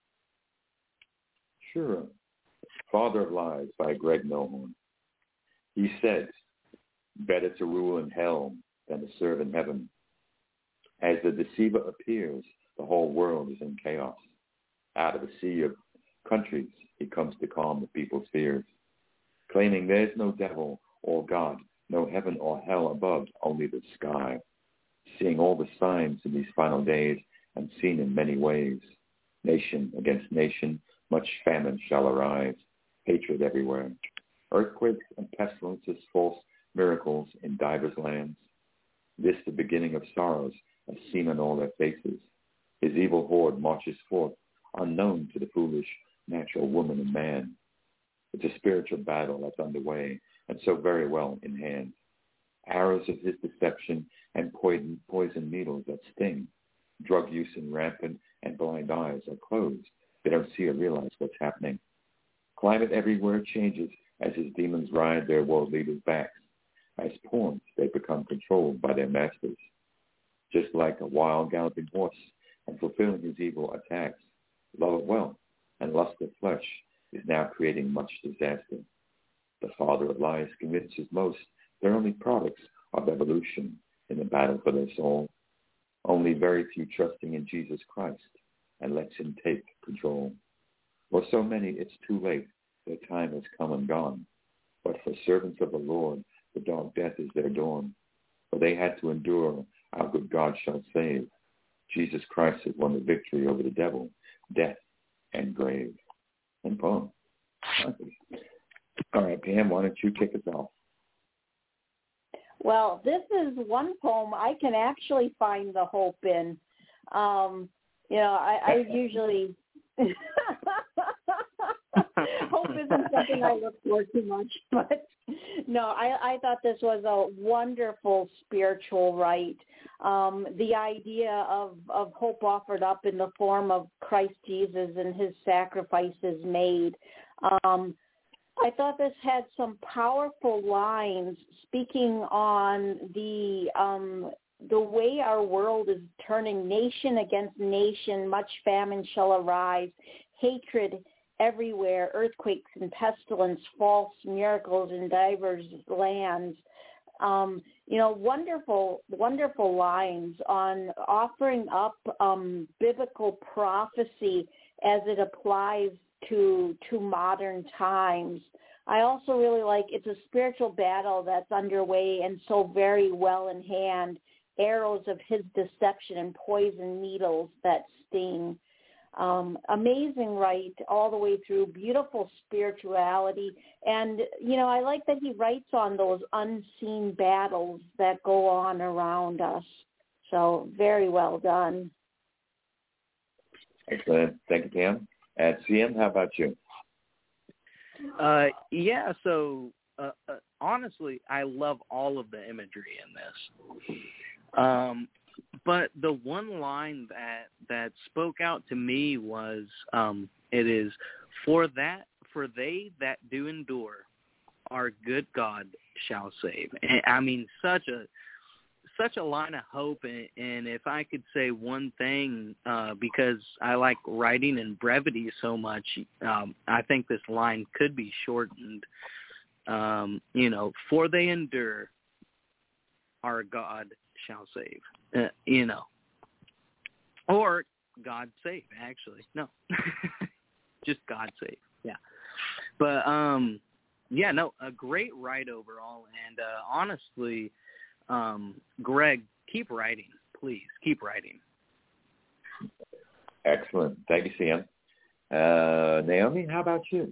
Sure. Father of Lies by Greg Milhorn. He says, better to rule in hell than to serve in heaven. As the deceiver appears, the whole world is in chaos. Out of a sea of countries, he comes to calm the people's fears, claiming there's no devil or God, no heaven or hell above, only the sky. Seeing all the signs in these final days and seen in many ways. Nation against nation, much famine shall arise, hatred everywhere. Earthquakes and pestilences, false miracles in divers lands. This the beginning of sorrows, as seen on all their faces. His evil horde marches forth, unknown to the foolish, natural woman and man. It's a spiritual battle that's underway, and so very well in hand. Arrows of his deception and poison needles that sting. Drug use and rampant, and blind eyes are closed. They don't see or realize what's happening. Climate everywhere changes as his demons ride their world leaders' backs. As pawns, they become controlled by their masters. Just like a wild galloping horse and fulfilling his evil attacks, love of wealth and lust of flesh is now creating much disaster. The father of lies convinces most they're only products of evolution in the battle for their soul. Only very few trusting in Jesus Christ and lets him take control. For so many, it's too late. Their time has come and gone. But for servants of the Lord, the dark death is their dawn. For they had to endure, our good God shall save. Jesus Christ has won the victory over the devil, death, and grave. And poem. All right, Pam, why don't you kick us off? Well, this is one poem I can actually find the hope in. I usually hope isn't something I look for too much, but no, I thought this was a wonderful spiritual rite. The idea of hope offered up in the form of Christ Jesus and his sacrifices made. I thought this had some powerful lines speaking on the way our world is turning nation against nation. Much famine shall arise, hatred everywhere, earthquakes and pestilence, false miracles in divers lands. Wonderful, wonderful lines on offering up biblical prophecy as it applies to modern times. I also really like it's a spiritual battle that's underway and so very well in hand. Arrows of his deception and poison needles that sting. Amazing right all the way through, beautiful spirituality. And, I like that he writes on those unseen battles that go on around us. So very well done. Excellent. Thank you, Pam. And CM, how about you? So honestly, I love all of the imagery in this. But the one line that spoke out to me was, it is, for they that do endure, our good God shall save. And, I mean, such a line of hope. And if I could say one thing, because I like writing in brevity so much, I think this line could be shortened. For they endure, our God shall save. Or God save, actually. No. Just God save. Yeah. But a great write overall, and honestly, Greg, keep writing, please. Keep writing. Excellent. Thank you, Sam. Naomi, how about you?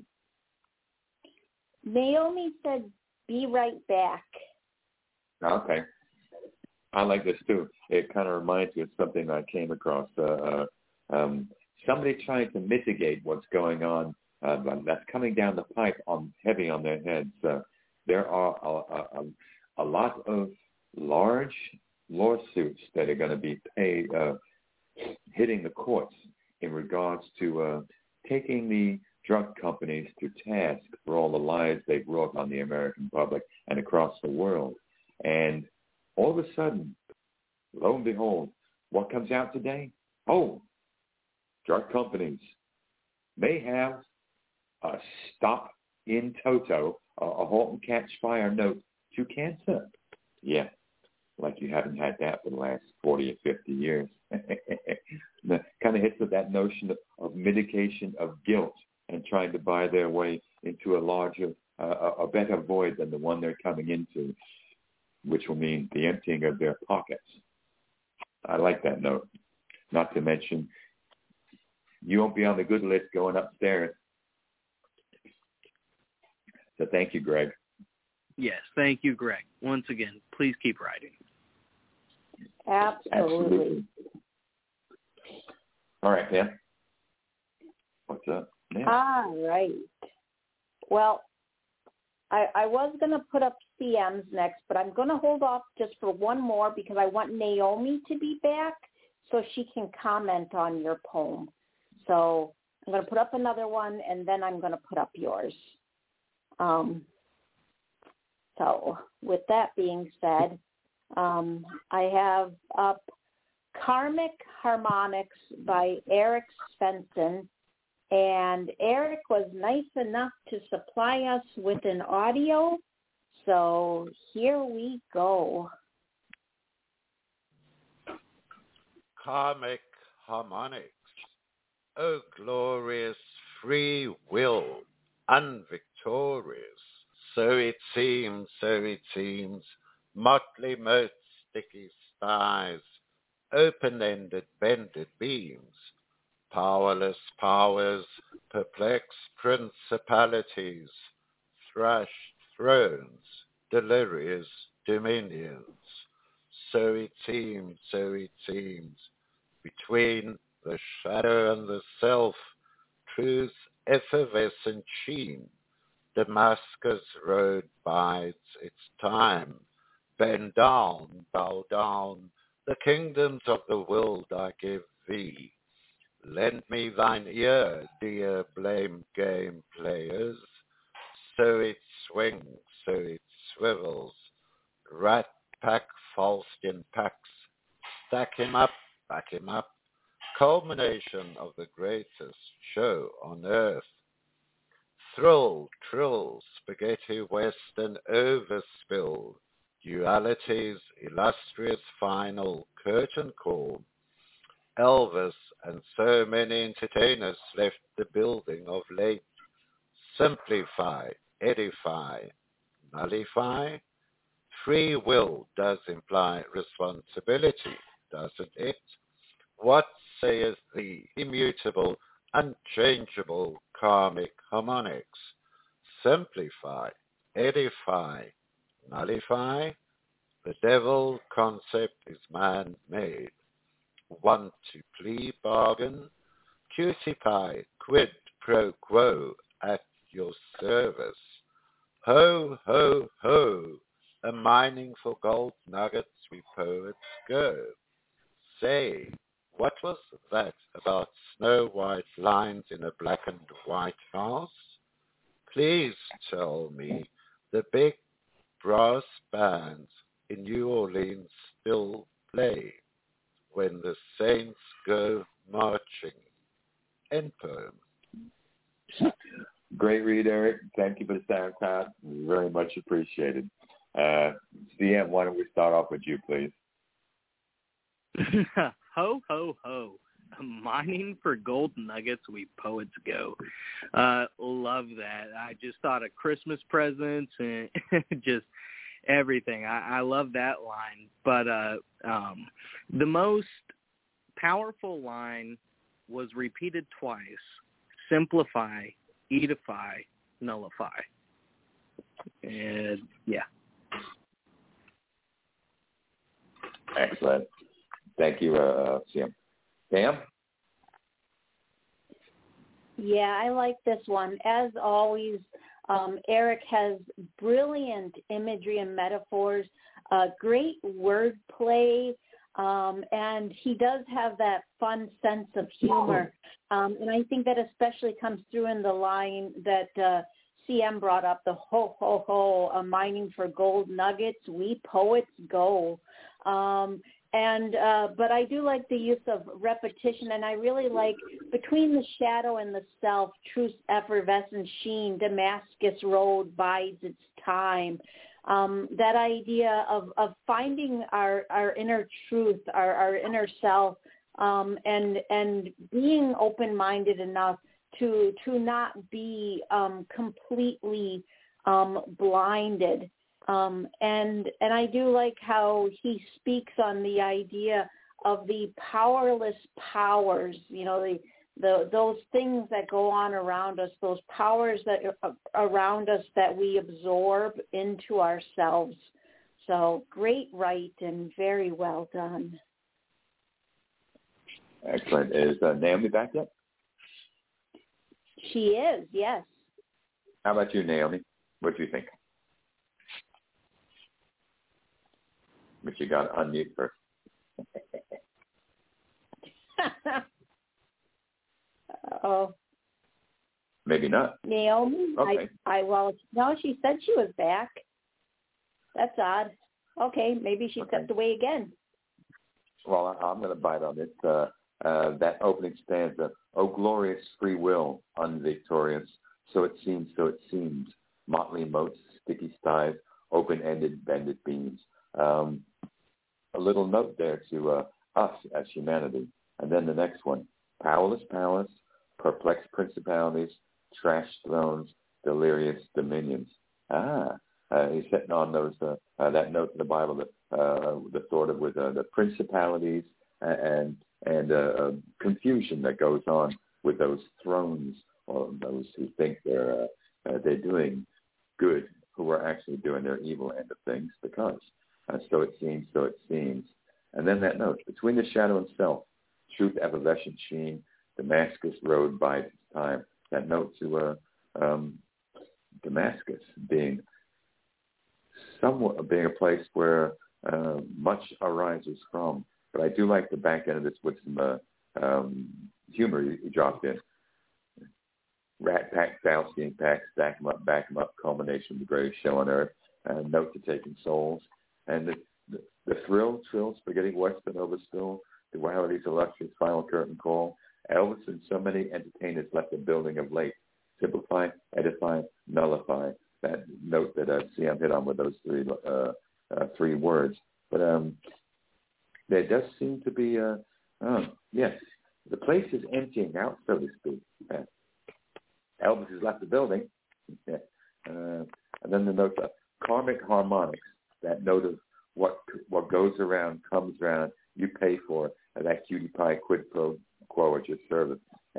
Naomi said, be right back. Okay. I like this, too. It kind of reminds me of something I came across. Somebody trying to mitigate what's going on that's coming down the pipe heavy on their heads. There are a lot of large lawsuits that are going to be hitting the courts in regards to taking the drug companies to task for all the lies they've wrought on the American public and across the world. And all of a sudden, lo and behold, what comes out today? Oh, drug companies may have a stop in toto, a halt and catch fire note to cancer. Yeah, like you haven't had that for the last 40 or 50 years. Kind of hits with that notion of mitigation of guilt and trying to buy their way into a larger, a better void than the one they're coming into, which will mean the emptying of their pockets. I like that note. Not to mention, you won't be on the good list going upstairs. So thank you, Greg. Yes, thank you, Greg. Once again, please keep writing. Absolutely. All right, Pam. What's up? Yeah. All right. Well, I was going to put up CM's next, but I'm going to hold off just for one more because I want Naomi to be back so she can comment on your poem. So I'm going to put up another one, and then I'm going to put up yours. So with that being said, I have up Karmic Harmonics by Eric Svensson. And Eric was nice enough to supply us with an audio. So here we go. Karmic Harmonics. O glorious free will, unvictorious. So it seems, motley motes, sticky styes, open-ended bended beams, powerless powers, perplexed principalities, thrashed thrones, delirious dominions. So it seems, between the shadow and the self, truth's effervescent sheen, Damascus road bides its time. Bend down, bow down, the kingdoms of the world I give thee. Lend me thine ear, dear blame game players. So it swings, so it swivels. Rat pack Falstian packs. Stack him up, back him up. Culmination of the greatest show on earth. Thrill, trill, spaghetti western overspill. Duality's illustrious final curtain call. Elvis and so many entertainers left the building of late. Simplify, edify, nullify. Free will does imply responsibility, doesn't it? What saith the immutable, unchangeable karmic harmonics? Simplify, edify, nullify. The devil concept is man-made. Want to plea bargain? Cutie pie, quid pro quo, at your service. Ho, ho, ho, a mining for gold nuggets we poets go. Say, what was that about snow-white lines in a black and white house? Please tell me the big brass bands in New Orleans still play when the saints go marching. End poem. Great read, Eric. Thank you for the sound card. Very much appreciated. CM, why don't we start off with you, please? Ho, ho, ho. Mining for gold nuggets, we poets go. Love that. I just thought of Christmas presents and just everything. I love that line. But the most powerful line was repeated twice. Simplify, edify, nullify. And yeah. Excellent. Thank you, CM. Pam? Yeah, I like this one. As always, Eric has brilliant imagery and metaphors, great wordplay, and he does have that fun sense of humor. And I think that especially comes through in the line that CM brought up, the ho, ho, ho, mining for gold nuggets, we poets go. But I do like the use of repetition, and I really like between the shadow and the self, truth's effervescent sheen, Damascus road bides its time. That idea of finding our inner truth, our inner self, and being open-minded enough to not be completely blinded. And I do like how he speaks on the idea of the powerless powers, those things that go on around us, those powers that are around us that we absorb into ourselves. So great write and very well done. Excellent. Is Naomi back yet? She is, yes. How about you, Naomi? What do you think? But you got to unmute first. Oh. Maybe not. Naomi? Okay. No, she said she was back. That's odd. Okay, maybe she stepped away again. Well, I'm going to bite on it. That opening stanza, "Oh, glorious free will, unvictorious, so it seems, motley motes, sticky styes, open-ended, bended beams." A little note there to us as humanity. And then the next one, "Powerless palace, perplexed principalities, trashed thrones, delirious dominions." He's setting on those that note in the Bible that the sort of with the principalities and confusion that goes on with those thrones, or those who think they're doing good, who are actually doing their evil end of things, because so it seems. And then that note, "Between the shadow and self, truth effervescent sheen, Damascus road bides its time." That note to Damascus being a place where much arises from. But I do like the back end of this with some humor you dropped in. Rat pack, Faustian pack, stack 'em up, back 'em up, culmination of the greatest show on earth, note to taking souls. And the trill, spaghetti western overspill, duality's illustrious final curtain call. Elvis and so many entertainers left the building of late. Simplify, edify, nullify. That note that CM hit on with those three words. But there does seem to be, yes, the place is emptying out, so to speak. Elvis has left the building. And then the note of karmic harmonics, that note of what goes around comes around, you pay for it, that cutie pie quid pro quo at your service.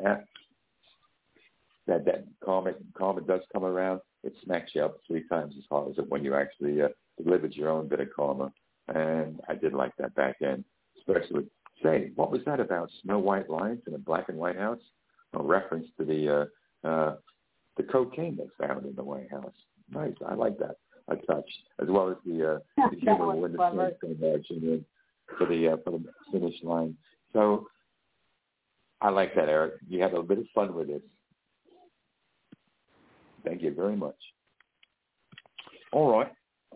That karma does come around. It smacks you up 3 times as hard as it when you actually delivered your own bit of karma. And I did like that back end, especially. Say, what was that about Snow White lions in a black and white house? A reference to the cocaine they found in the White House. Nice, I like that. I touched, as well as the humor when the snakes came marching in for the finish line. So I like that, Eric. You had a bit of fun with this. Thank you very much. All right.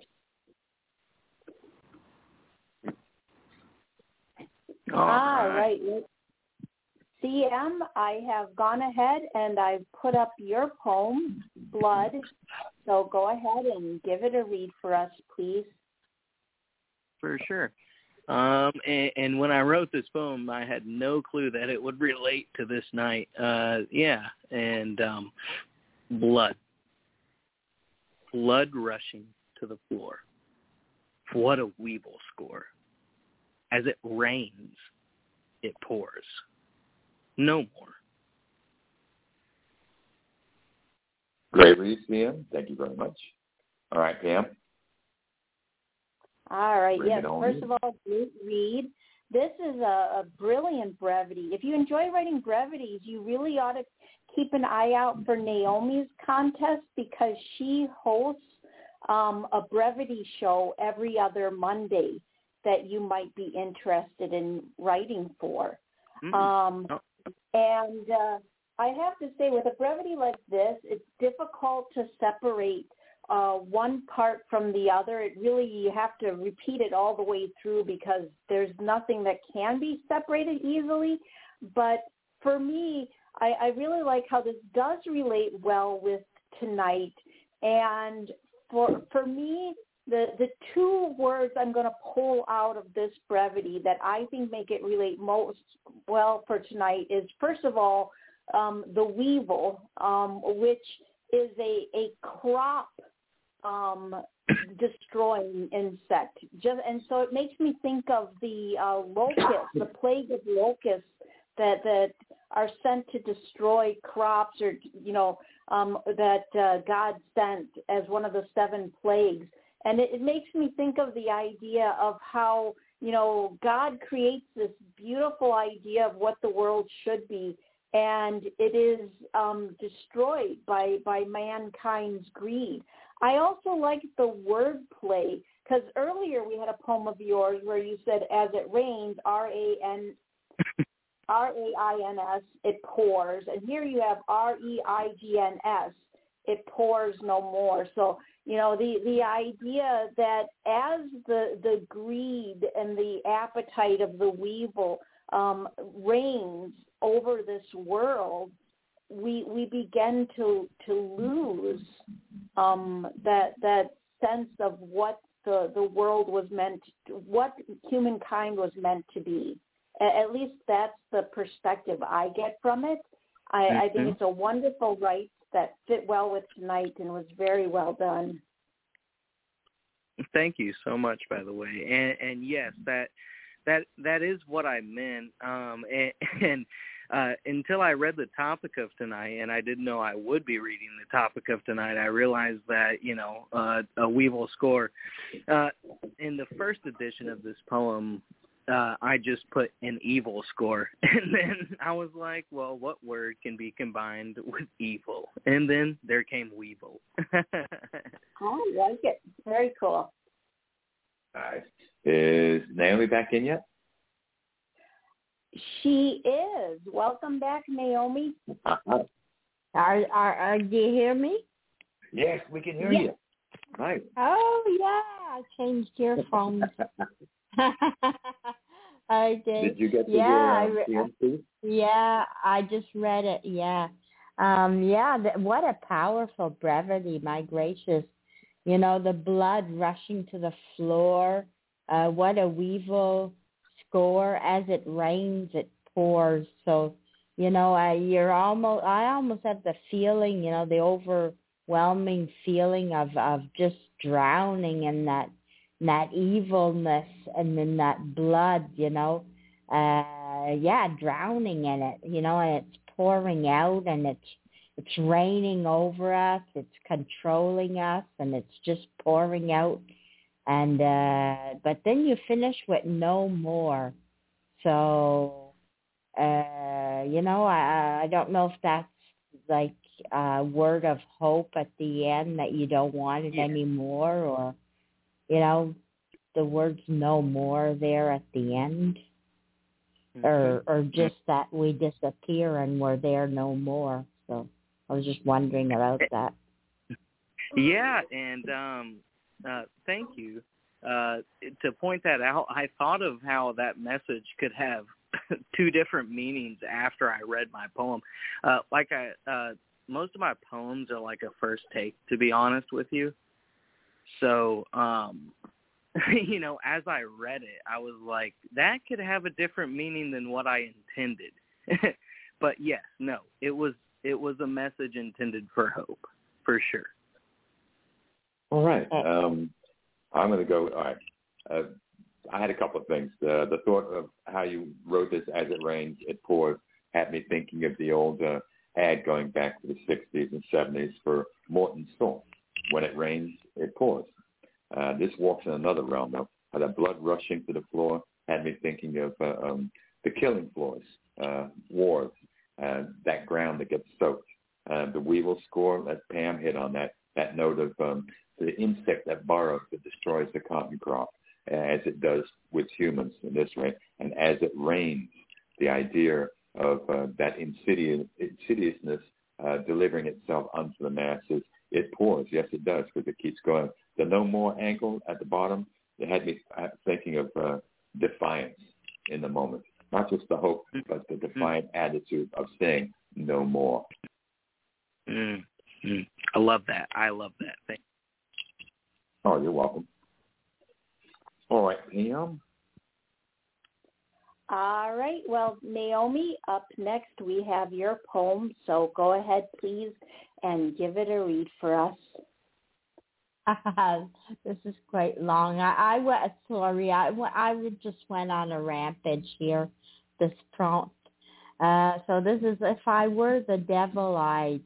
All right. CM, I have gone ahead and I've put up your poem, Blood. So go ahead and give it a read for us, please. For sure. And when I wrote this poem, I had no clue that it would relate to this night. Blood. Blood rushing to the floor. What a weevil score. As it rains, it pours. No more. Great read, CM. Thank you very much. All right, Pam. All right, yes. First of all, great read. This is a brilliant brevity. If you enjoy writing brevities, you really ought to keep an eye out for Naomi's contest, because she hosts a brevity show every other Monday that you might be interested in writing for. And I have to say, with a brevity like this, it's difficult to separate one part from the other. You have to repeat it all the way through, because there's nothing that can be separated easily. But for me, I really like how this does relate well with tonight. And for me, the 2 words I'm going to pull out of this brevity that I think make it relate most well for tonight is, first of all, the weevil, which is a crop destroying insect. And so it makes me think of the locusts, the plague of locusts that are sent to destroy crops, or that God sent as one of the 7 plagues. And it makes me think of the idea of how, God creates this beautiful idea of what the world should be, and it is destroyed by mankind's greed. I also like the word play, because earlier we had a poem of yours where you said, as it rains, R-A-N, R-A-I-N-S, it pours. And here you have R-E-I-G-N-S, it pours no more. So, the idea that as the greed and the appetite of the weevil reigns over this world, we begin to lose that sense of what the world was meant, what humankind was meant to be. At least that's the perspective I get from it. I think it's a wonderful rite that fit well with tonight and was very well done. Thank you so much, by the way. And yes, that is what I meant. And until I read the topic of tonight, and I didn't know I would be reading the topic of tonight, I realized that, a weevil score. In the first edition of this poem, I just put an evil score. And then I was like, well, what word can be combined with evil? And then there came weevil. I like it. Very cool. All right. Is Naomi back in yet? She is. Welcome back, Naomi. Do you hear me? Yes, we can hear you. Right. Oh, yeah. I changed earphones. I did. Did you get to your CMC? Yeah, I just read it. Yeah. What a powerful brevity, my gracious. The blood rushing to the floor. What a weevil score. As it rains, it pours. So, I almost have the feeling, the overwhelming feeling of just drowning in that evilness and in that blood, drowning in it, and it's pouring out and it's raining over us, it's controlling us, and it's just pouring out. And but then you finish with no more. So, I don't know if that's like a word of hope at the end that you don't want it anymore, or the words no more there at the end, or just that we disappear and we're there no more. So I was just wondering about that. Yeah, and thank you. To point that out, I thought of how that message could have two different meanings after I read my poem. Most of my poems are like a first take, to be honest with you. So, as I read it, I was like, that could have a different meaning than what I intended. But yes, no, it was a message intended for hope, for sure. All right. I'm going to go. All right. I had a couple of things. The thought of how you wrote this, as it rains, it pours, had me thinking of the old ad going back to the 60s and 70s for Morton Salt. When it rains, it pours. This walks in another realm, though. The blood rushing to the floor had me thinking of the killing floors, wars, that ground that gets soaked. The weevil score, that Pam hit on that note of the insect that burrows, that destroys the cotton crop, as it does with humans in this way. And as it rains, the idea of that insidiousness delivering itself unto the masses, it pours. Yes, it does, because it keeps going. The no more angle at the bottom, it had me thinking of defiance in the moment. Not just the hope, but the defiant attitude of saying no more. I love that. Thank you. Oh, you're welcome. All right, Pam. All right. Well, Naomi, up next we have your poem. So go ahead, please, and give it a read for us. This is quite long. I just went on a rampage here, this prompt. So this is, if I were the devil, I'd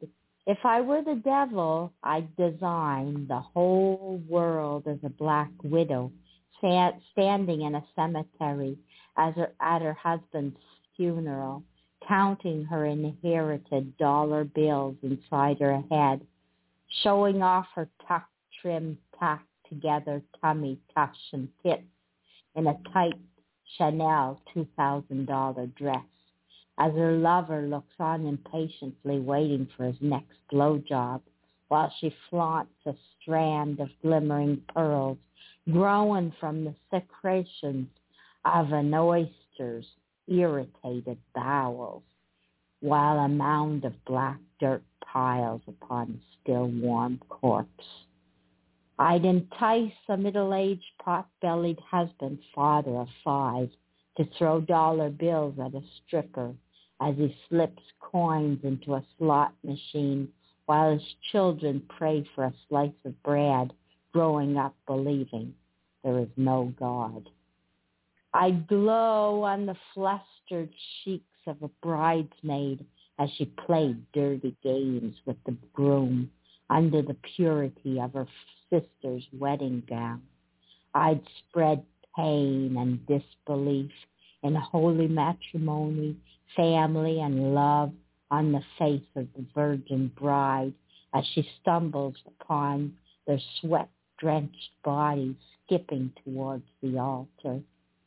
design the whole world as a black widow standing in a cemetery at her husband's funeral, counting her inherited dollar bills inside her head, showing off her tucked, trim, tacked together tummy, tush, and tits in a tight Chanel $2,000 dress, as her lover looks on impatiently waiting for his next blowjob while she flaunts a strand of glimmering pearls growing from the secretions of an oyster's irritated bowels, while a mound of black dirt piles upon a still warm corpse. I'd entice a middle-aged pot-bellied husband, father of 5, to throw dollar bills at a stripper as he slips coins into a slot machine while his children pray for a slice of bread, growing up believing there is no God. I'd glow on the flustered cheeks of a bridesmaid as she played dirty games with the groom under the purity of her sister's wedding gown. I'd spread pain and disbelief in holy matrimony, family, and love on the face of the virgin bride as she stumbles upon their sweat-drenched bodies skipping towards the altar.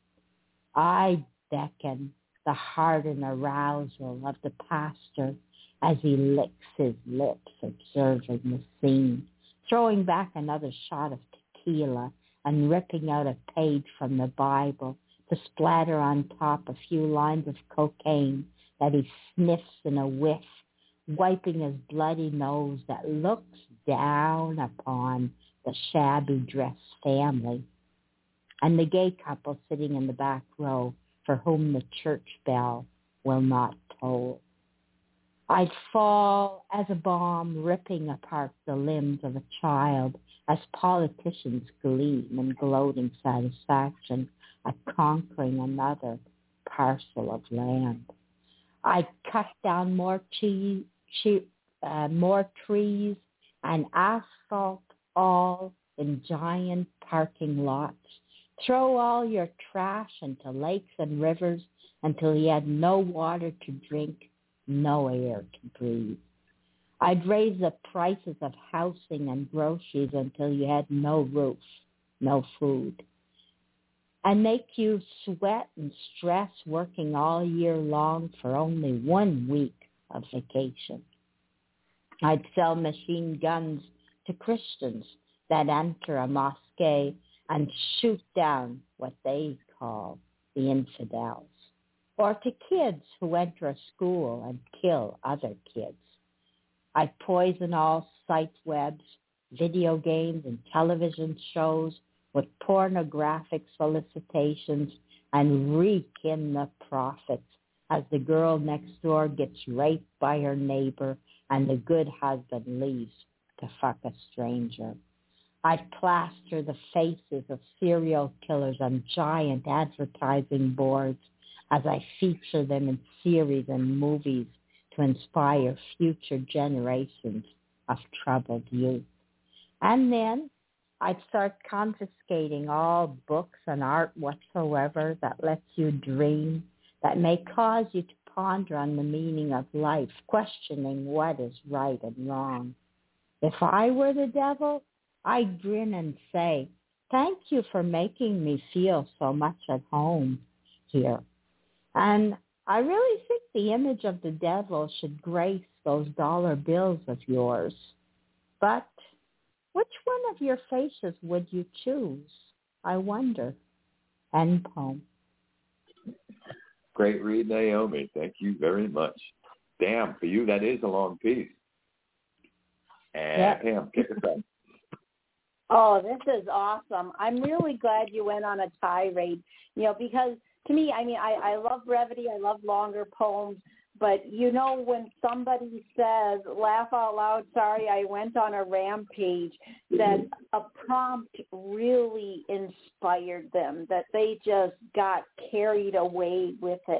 I beckon the hardened arousal of the pastor as he licks his lips, observing the scene, throwing back another shot of tequila and ripping out a page from the Bible to splatter on top a few lines of cocaine that he sniffs in a whiff, wiping his bloody nose that looks down upon the shabby dressed family and the gay couple sitting in the back row for whom the church bell will not toll. I'd fall as a bomb ripping apart the limbs of a child as politicians gleam in gloating satisfaction at conquering another parcel of land. I'd cut down more trees and asphalt all in giant parking lots. Throw all your trash into lakes and rivers until you had no water to drink, no air to breathe. I'd raise the prices of housing and groceries until you had no roof, no food, and make you sweat and stress working all year long for only 1 week of vacation. I'd sell machine guns to Christians that enter a mosque and shoot down what they call the infidels, or to kids who enter a school and kill other kids. I'd poison all site webs, video games, and television shows with pornographic solicitations and rake in the profits as the girl next door gets raped by her neighbor and the good husband leaves to fuck a stranger. I'd plaster the faces of serial killers on giant advertising boards as I feature them in series and movies to inspire future generations of troubled youth. And then I'd start confiscating all books and art whatsoever that lets you dream, that may cause you to ponder on the meaning of life, questioning what is right and wrong. If I were the devil, I'd grin and say, thank you for making me feel so much at home here. And I really think the image of the devil should grace those dollar bills of yours. But which one of your faces would you choose? I wonder. End poem. Great read, Naomi. Thank you very much. Damn, for you, that is a long piece. And yep. Pam, kick us off. Oh, this is awesome. I'm really glad you went on a tirade, because to me, I love brevity. I love longer poems. But, when somebody says, laugh out loud, sorry, I went on a rampage, that a prompt really inspired them, that they just got carried away with it.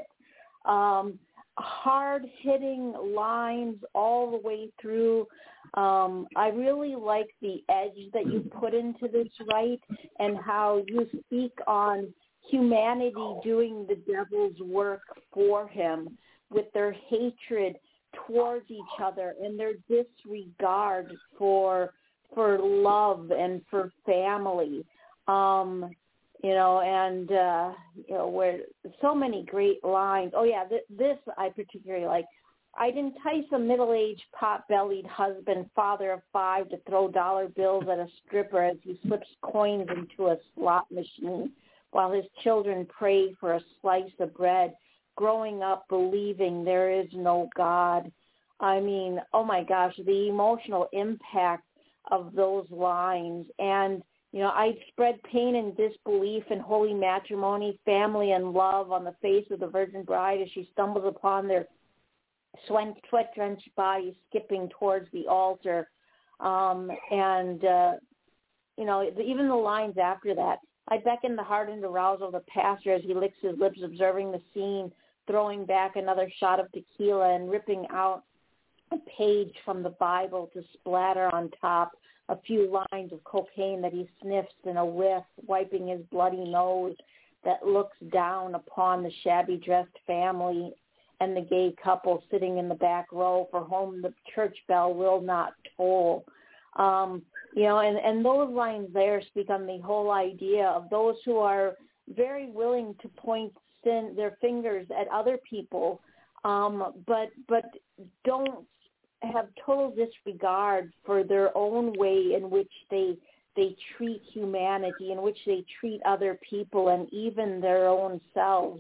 Hard-hitting lines all the way through. I really like the edge that you put into this, right, and how you speak on humanity doing the devil's work for him with their hatred towards each other and their disregard for love and for family. and where so many great lines. Oh yeah, this I particularly like. I'd entice a middle-aged, pot-bellied husband, father of 5, to throw dollar bills at a stripper as he slips coins into a slot machine, while his children pray for a slice of bread, growing up believing there is no God. I mean, oh my gosh, the emotional impact of those lines. And I'd spread pain and disbelief in holy matrimony, family, and love on the face of the Virgin Bride as she stumbles upon their sweat-drenched bodies skipping towards the altar. Even the lines after that. I beckon the hardened arousal of the pastor as he licks his lips, observing the scene, throwing back another shot of tequila and ripping out a page from the Bible to splatter on top a few lines of cocaine that he sniffs in a whiff, wiping his bloody nose that looks down upon the shabby-dressed family and the gay couple sitting in the back row for whom the church bell will not toll. And those lines there speak on the whole idea of those who are very willing to point their fingers at other people, but don't have total disregard for their own way in which they treat humanity, in which they treat other people and even their own selves.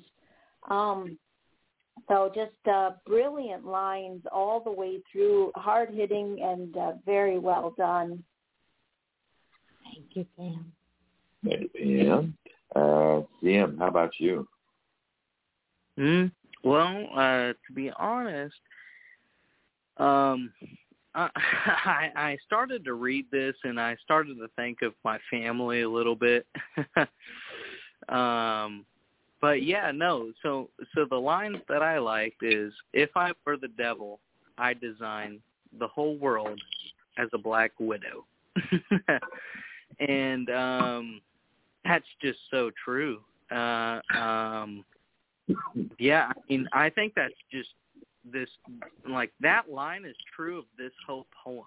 So just brilliant lines all the way through, hard-hitting and very well done. Thank you, Pam. Thank you, Pam. Sam, how about you? Well, to be honest, I started to read this and I started to think of my family a little bit. But yeah, no. So the lines that I liked is, if I were the devil, I'd design the whole world as a black widow. And that's just so true. Yeah, I mean, I think that's just this, like, that line is true of this whole poem.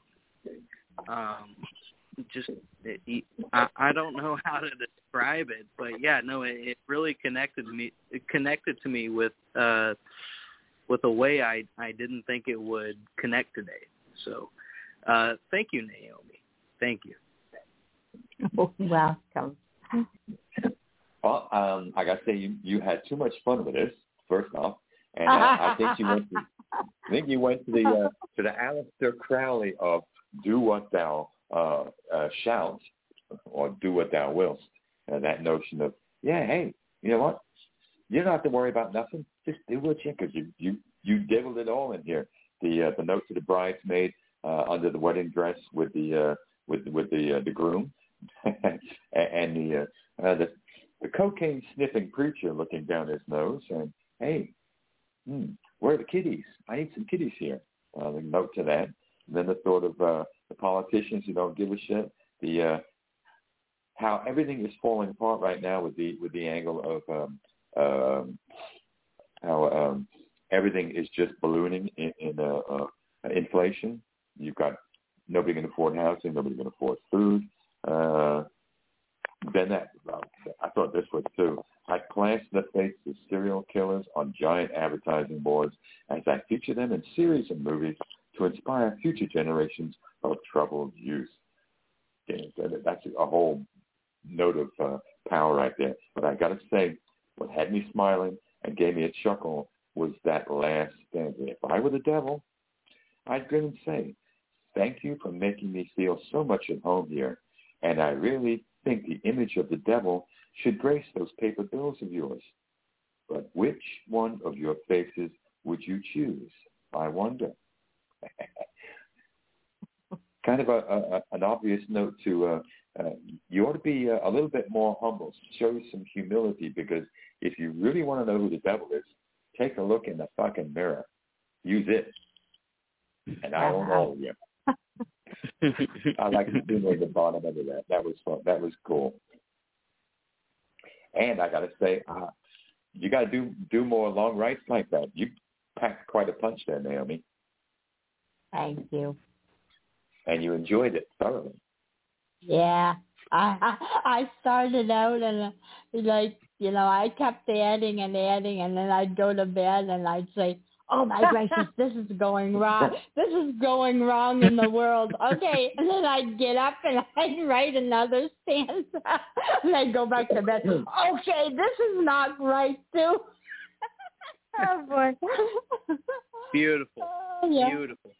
I don't know how to describe it, but yeah, no, it really connected to me with a way I didn't think it would connect today. So, thank you, Naomi. Thank you. Welcome. Well, I got to say, you had too much fun with this, first off, and I think you went to the Aleister Crowley of "Do what thou shalt," or "do what thou wilt." That notion of, yeah, hey, you know what? You don't have to worry about nothing. Just do what you, because you diddled it all in here. The note to the bridesmaid under the wedding dress with the groom, and the cocaine sniffing preacher looking down his nose saying, "Hey, where are the kiddies? I need some kiddies here." The note to that. And then the thought of the politicians who don't give a shit. How everything is falling apart right now with the angle of how everything is just ballooning in inflation. You've got nobody can afford housing, nobody can afford food. Then I thought this was too. I glance at the faces of serial killers on giant advertising boards as I feature them in series of movies to inspire future generations of troubled youth. That's a whole note of power right there. But I got to say, what had me smiling and gave me a chuckle was that last stanza. If I were the devil, I'd grin and say, "Thank you for making me feel so much at home here. And I really think the image of the devil should grace those paper bills of yours. But which one of your faces would you choose? I wonder." Kind of an obvious note to you ought to be a little bit more humble, show some humility, because if you really want to know who the devil is, take a look in the fucking mirror. Use it. And I don't know you. I like the humor at the bottom of that. That was fun. That was cool. And I got to say, you got to do more long rights like that. You packed quite a punch there, Naomi. Thank you. And you enjoyed it thoroughly. Yeah, I started out and I kept adding, and then I'd go to bed and I'd say, "Oh my gracious, this is going wrong. This is going wrong in the world." Okay, and then I'd get up and I'd write another stanza, and I'd go back to bed. Okay, this is not right too. Oh boy. Beautiful. Yeah. Beautiful.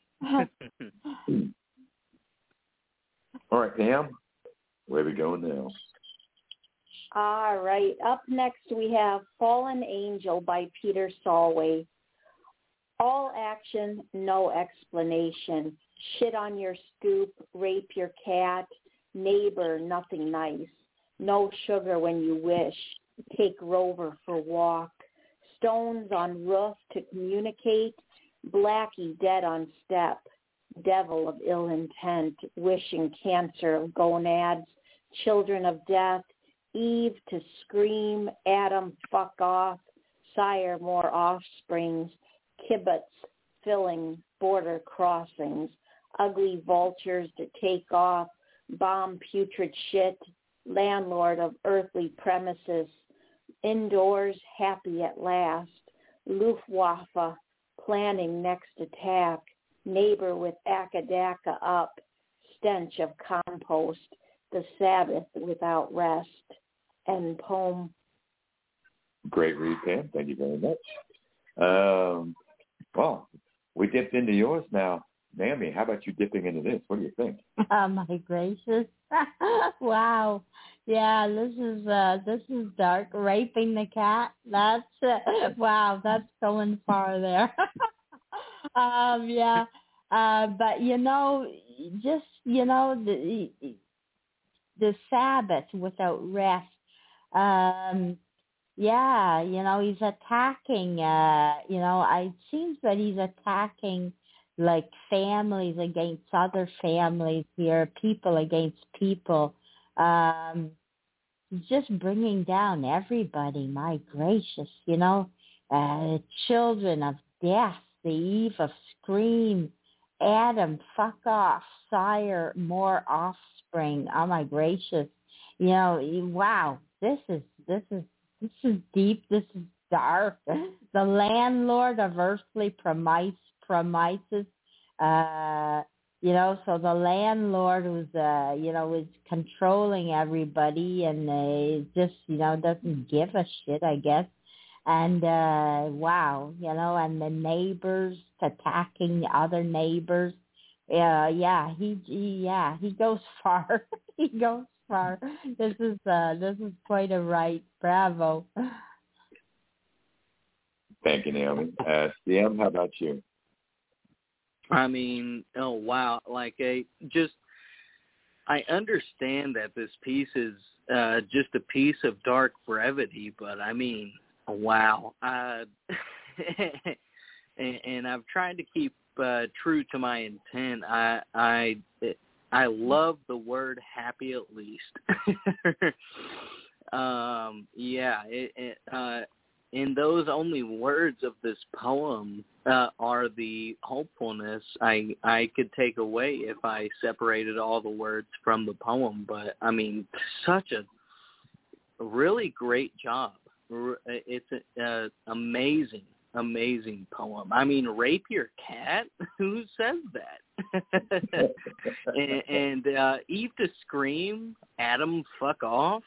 All right, Pam, where are we going now? All right. Up next, we have Fallen Angel by Peter Solway. All action, no explanation. Shit on your stoop, rape your cat, neighbor, nothing nice. No sugar when you wish. Take Rover for walk. Stones on roof to communicate. Blackie dead on step. Devil of ill intent, wishing cancer of gonads. Children of death. Eve to scream. Adam fuck off. Sire more offsprings. Kibbutz filling border crossings. Ugly vultures to take off. Bomb putrid shit. Landlord of earthly premises. Indoors happy at last. Luftwaffe planning next attack. Neighbor with akadaka up. Stench of compost. The Sabbath without rest. End poem. Great read, Pam. Thank you very much. Well, we dipped into yours now. Naomi, how about you dipping into this? What do you think? Oh my gracious. Wow. Yeah, this is dark. Raping the cat. That's wow, that's going far there. Yeah. But the Sabbath without rest. Yeah, he's attacking, it seems that he's attacking like families against other families here, people against people. He's just bringing down everybody, my gracious, children of death, the eve of scream, Adam, fuck off, sire, more offspring. Oh my gracious. Wow, this is deep, this is dark. The landlord of earthly premises, so the landlord was controlling everybody, and just, doesn't give a shit, I guess. And, wow, and the neighbors attacking other neighbors. He goes far. He goes far. This is quite a right. Bravo. Thank you, Naomi. CM, how about you? I mean, oh wow! I understand that this piece is just a piece of dark brevity, but I mean, wow. And I've tried to keep true to my intent. I love the word happy at least. In those only words of this poem are the hopefulness I could take away if I separated all the words from the poem. But, I mean, such a really great job. It's an amazing poem. I mean, rape your cat? Who says that? and Eve to scream, Adam fuck off.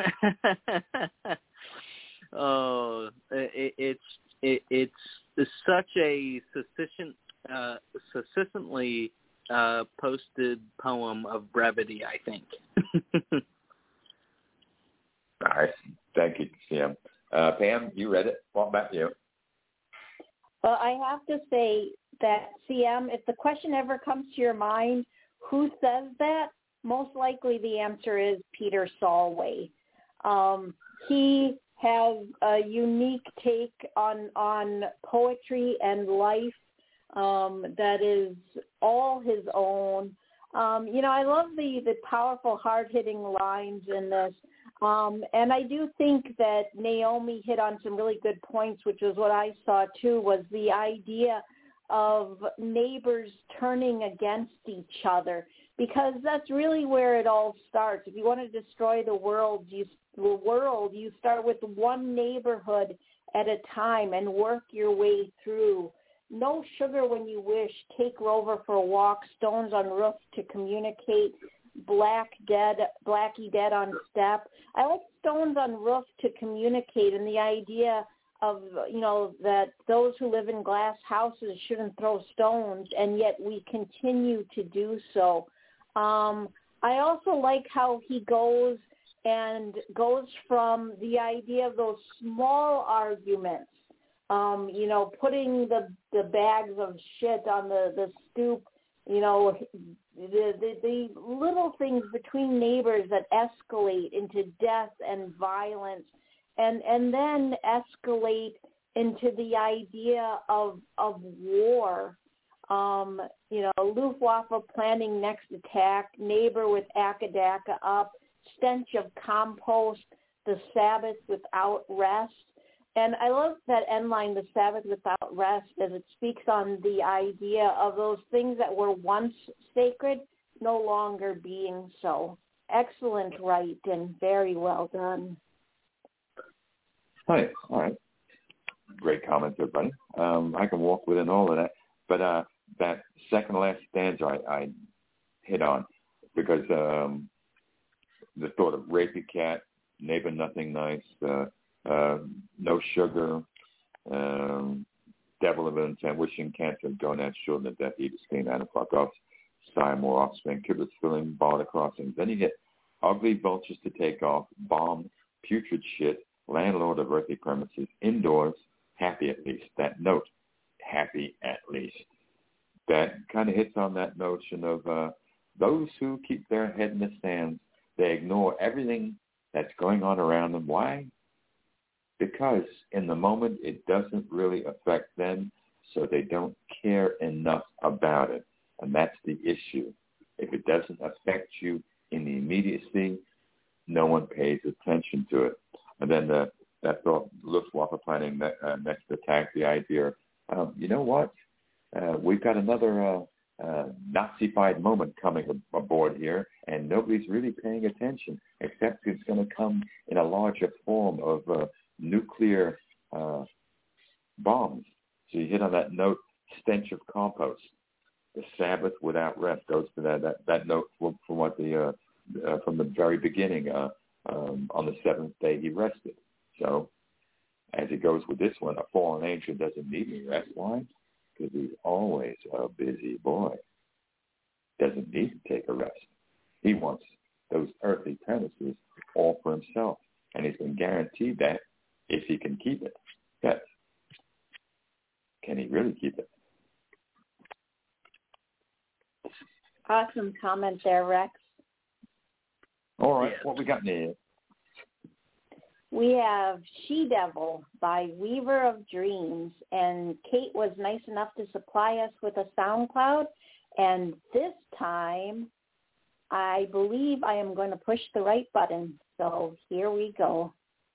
Oh, it's such a succinctly posted poem of brevity, I think. All right. Thank you, Tim. Pam, you read it. What about you? Well, I have to say that, CM, if the question ever comes to your mind, who says that? Most likely the answer is Peter Solway. He has a unique take on poetry and life that is all his own. I love the powerful, hard-hitting lines in this. And I do think that Naomi hit on some really good points, which was what I saw too, was the idea of neighbors turning against each other. because that's really where it all starts. If you want to destroy the world, you start with one neighborhood at a time and work your way through. No sugar when you wish. Take Rover for a walk. Stones on roof to communicate. Blackie dead on step. I like stones on roof to communicate, and the idea of, that those who live in glass houses shouldn't throw stones, and yet we continue to do so. I also like how he goes from the idea of those small arguments, putting the bags of shit on the stoop, the little things between neighbors that escalate into death and violence, and then escalate into the idea of war. Luftwaffe planning next attack, neighbor with Akadaka up, stench of compost, the Sabbath without rest. And I love that end line, the Sabbath without rest, as it speaks on the idea of those things that were once sacred no longer being so. Excellent write and very well done. Hi. All right. Great comments, everybody. I can walk within all of that. But that second last stanza I hit on, because the thought of rapey cat, neighbor nothing nice, no sugar, devil of intent, wishing cancer, gonads, children of death, eat a stain, and fuck off, sigh more offspring, kibbutz filling, border crossings. Then you get ugly vultures to take off, bomb, putrid shit, landlord of earthly premises, indoors, happy at least. That note, happy at least. That kind of hits on that notion of those who keep their head in the sand. They ignore everything that's going on around them. Why? Because in the moment it doesn't really affect them, so they don't care enough about it. And that's the issue. If it doesn't affect you in the immediacy, no one pays attention to it. And then that thought, Luftwaffe planning next attack, the idea, you know what? We've got another Nazified moment coming aboard here, and nobody's really paying attention, except it's going to come in a larger form of nuclear bombs. So you hit on that note, stench of compost. The Sabbath without rest goes to that note from what from the very beginning. On the seventh day he rested. So as it goes with this one, a fallen angel doesn't need any rest. Why? Because he's always a busy boy. Doesn't need to take a rest. He wants those earthly premises all for himself. And he's been guaranteed that if he can keep it. Yes. Can he really keep it? Awesome comment there, Rex. All right, what we got next? We have She-Devil by Weaver of Dreams, and Kate was nice enough to supply us with a SoundCloud, and this time I believe I am going to push the right button, so here we go.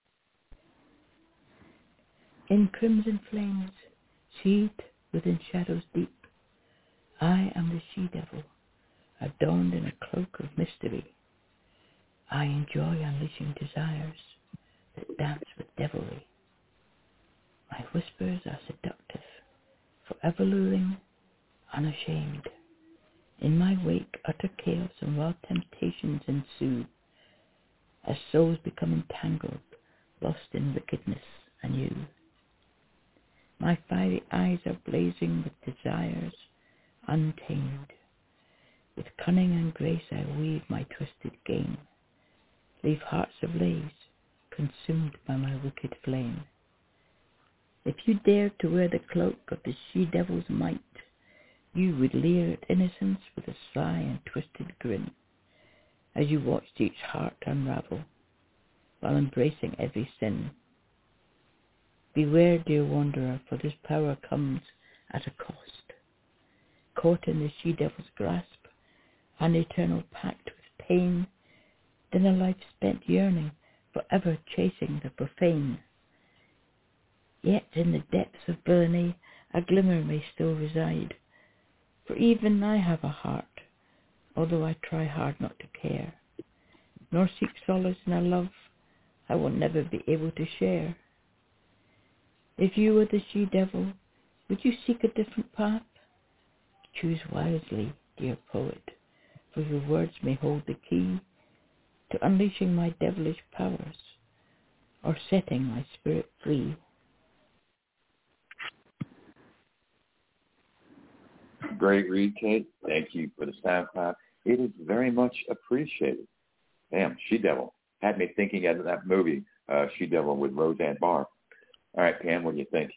In crimson flames, sheathed within shadows deep, I am the She-Devil, adorned in a cloak of mystery. I enjoy unleashing desires that dance with devilry. My whispers are seductive, forever luring, unashamed. In my wake, utter chaos and wild temptations ensue, as souls become entangled, lost in wickedness anew. My fiery eyes are blazing with desires untamed. With cunning and grace I weave my twisted game, leave hearts ablaze, consumed by my wicked flame. If you dared to wear the cloak of the She-Devil's might, you would leer at innocence with a sly and twisted grin, as you watched each heart unravel, while embracing every sin. Beware, dear wanderer, for this power comes at a cost. Caught in the She-Devil's grasp, an eternal pact with pain, then a life spent yearning, forever chasing the profane. Yet in the depths of villainy a glimmer may still reside, for even I have a heart, although I try hard not to care, nor seek solace in a love I will never be able to share. If you were the she-devil, would you seek a different path? Choose wisely, dear poet, for your words may hold the key to unleashing my devilish powers or setting my spirit free. Great read, Kate. Thank you for the SoundCloud. It is very much appreciated. Damn, She-Devil. Had me thinking of that movie, She-Devil with Roseanne Barr. All right, Pam, what do you think?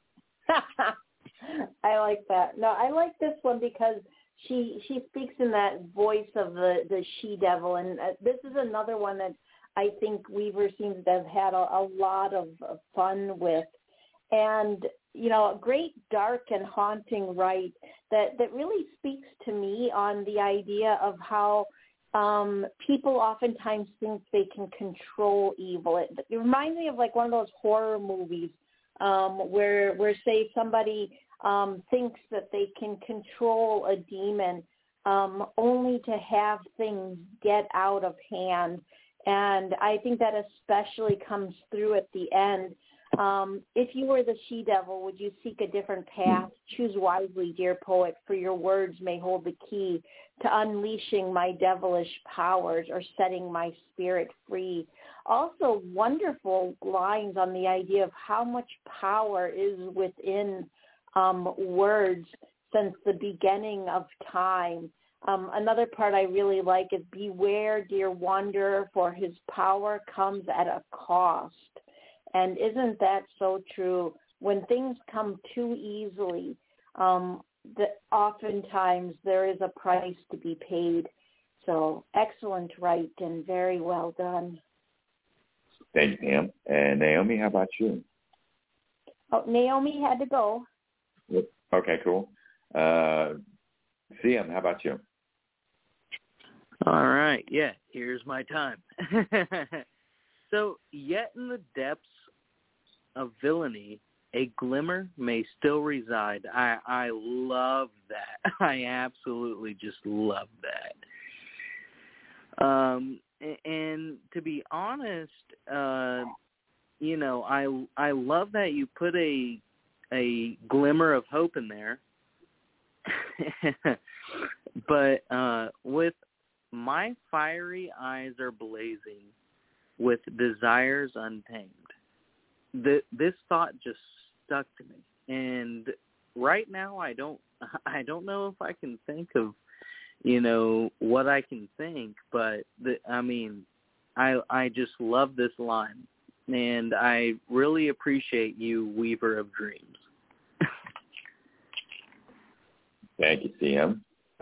I like that. No, I like this one because she speaks in that voice of the she-devil, and this is another one that I think Weaver seems to have had a lot of fun with. And, you know, a great dark and haunting write that really speaks to me on the idea of how people oftentimes think they can control evil. It reminds me of like one of those horror movies where say somebody thinks that they can control a demon only to have things get out of hand. And I think that especially comes through at the end. If you were the she-devil, would you seek a different path? Choose wisely, dear poet, for your words may hold the key to unleashing my devilish powers or setting my spirit free. Also, wonderful lines on the idea of how much power is within words since the beginning of time. Another part I really like is, beware, dear wanderer, for his power comes at a cost. And isn't that so true? When things come too easily, that oftentimes there is a price to be paid. So excellent write and very well done. Thank you, Pam. And Naomi, how about you? Oh, Naomi had to go. Okay, cool. CM, how about you? All right. Yeah, here's my time. So, yet in the depths of villainy, a glimmer may still reside. I love that. I absolutely just love that. And to be honest, you know, I love that you put a glimmer of hope in there. But with my fiery eyes are blazing with desires untamed. This thought just stuck to me, and right now I don't know if I can think of, you know, what I can think, but I just love this line, and I really appreciate you, Weaver of Dreams. Thank you, CM.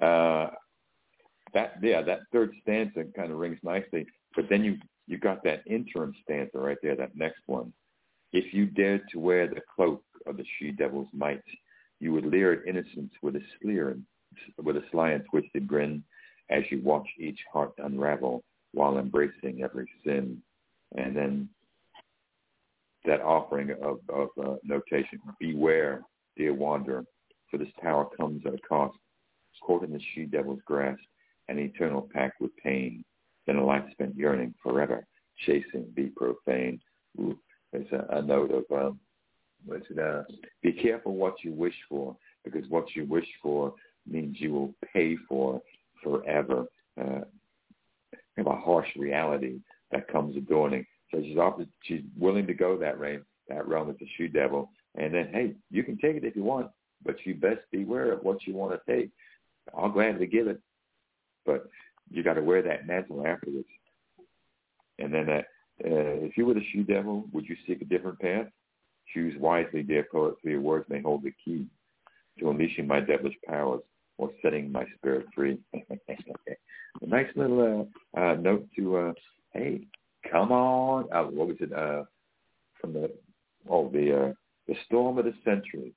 That third stanza kind of rings nicely, but then you got that interim stanza right there, that next one. If you dared to wear the cloak of the she-devil's might, you would leer at innocence with a sly and twisted grin as you watch each heart unravel while embracing every sin. And then that offering of notation, beware, dear wanderer, for this tower comes at a cost, caught in the she-devil's grasp, an eternal pact with pain, then a life spent yearning forever, chasing the profane. Ooh, there's a note of, be careful what you wish for, because what you wish for means you will pay for forever. Have a harsh reality that comes adorning. So she's willing to go that realm with the she-devil, and then, hey, you can take it if you want, but you best beware of what you want to take. I'll gladly give it, but you got to wear that mantle afterwards. And then if you were the she-devil, would you seek a different path? Choose wisely, dear poet, for your words may hold the key to unleashing my devilish powers or setting my spirit free. A nice little note to, hey, come on. What was it? From the storm of the century.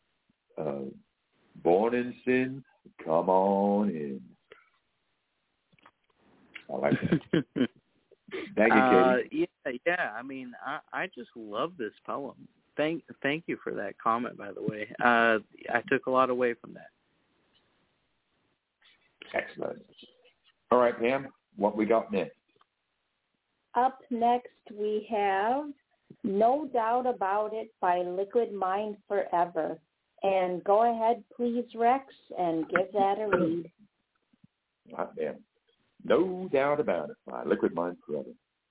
Born in sin, come on in. I like that. Thank you, Katie. Yeah. I mean, I just love this poem. Thank you for that comment, by the way. I took a lot away from that. Excellent. All right, Pam, what we got next? Up next, we have No Doubt About It by Liquid Mind Forever. And go ahead, please, Rex, and give that a read. Hot damn. No Doubt About It by Liquid Mind Forever.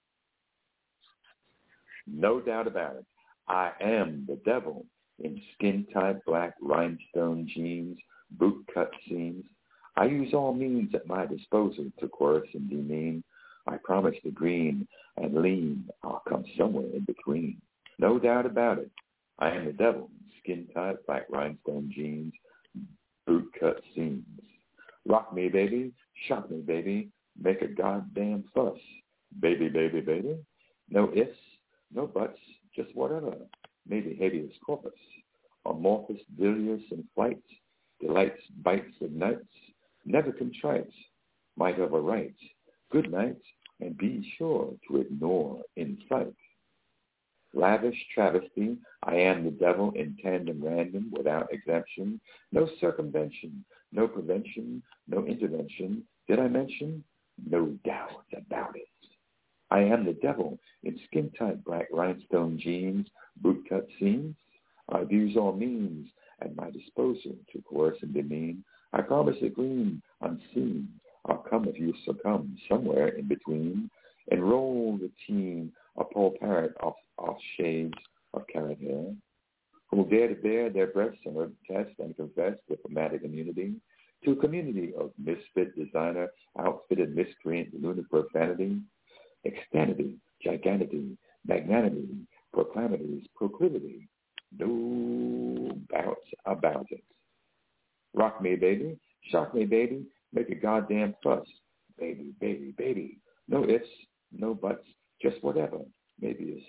No doubt about it. I am the devil in skin-tight black rhinestone jeans, boot-cut seams. I use all means at my disposal to coerce and demean. I promise the green and lean. I'll come somewhere in between. No doubt about it. I am the devil in skin-tight black rhinestone jeans, boot-cut seams. Rock me, baby. Shock me, baby. Make a goddamn fuss. Baby, baby, baby. No ifs, no buts, just whatever. Maybe habeas corpus. Amorphous, bilious, and flights. Delights, bites, and nights. Never contrite. Might have a right. Good night, and be sure to ignore insight. Lavish travesty, I am the devil in tandem random without exemption. No circumvention, no prevention, no intervention. Did I mention? No doubt about it. I am the devil in skin-tight black rhinestone jeans, boot-cut seams. I use all means at my disposal to coerce and demean. I promise the green unseen. I'll come if you succumb somewhere in between. Enroll the teen, a pole parrot off shades of carrot hair, who will dare to bear their breasts and test and confess diplomatic immunity to a community of misfit designer, outfitted miscreant, lunar profanity, extanity, giganity, magnanimity, proclamities, proclivity. No doubts about it. Rock me, baby. Shock me, baby. Make a goddamn fuss. Baby, baby, baby. No ifs, no buts, just whatever. Maybe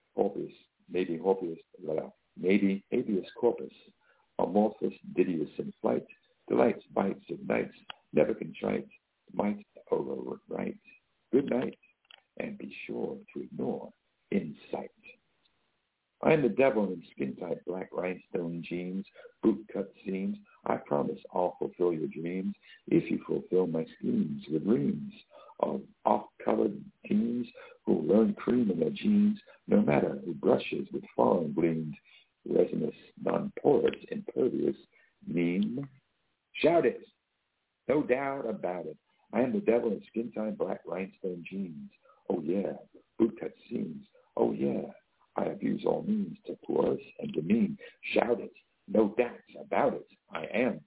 habeas corpus. Amorphous, didious in flight. Delights, bites, ignites. Never contrite. Might overwrite. Good night, and be sure to ignore insight. I am the devil in skin-tight black rhinestone jeans, boot-cut seams. I promise I'll fulfill your dreams if you fulfill my schemes with reams of off-colored teens who learn cream in their jeans, no matter who brushes with foreign gleamed, resinous, non-porous, impervious, mean. Shout it! No doubt about it. I am the devil in skin-tight black rhinestone jeans. Oh, yeah, boot-cut seams. Oh, yeah, I abuse all means to coerce and demean. Shout it, no doubts about it. I am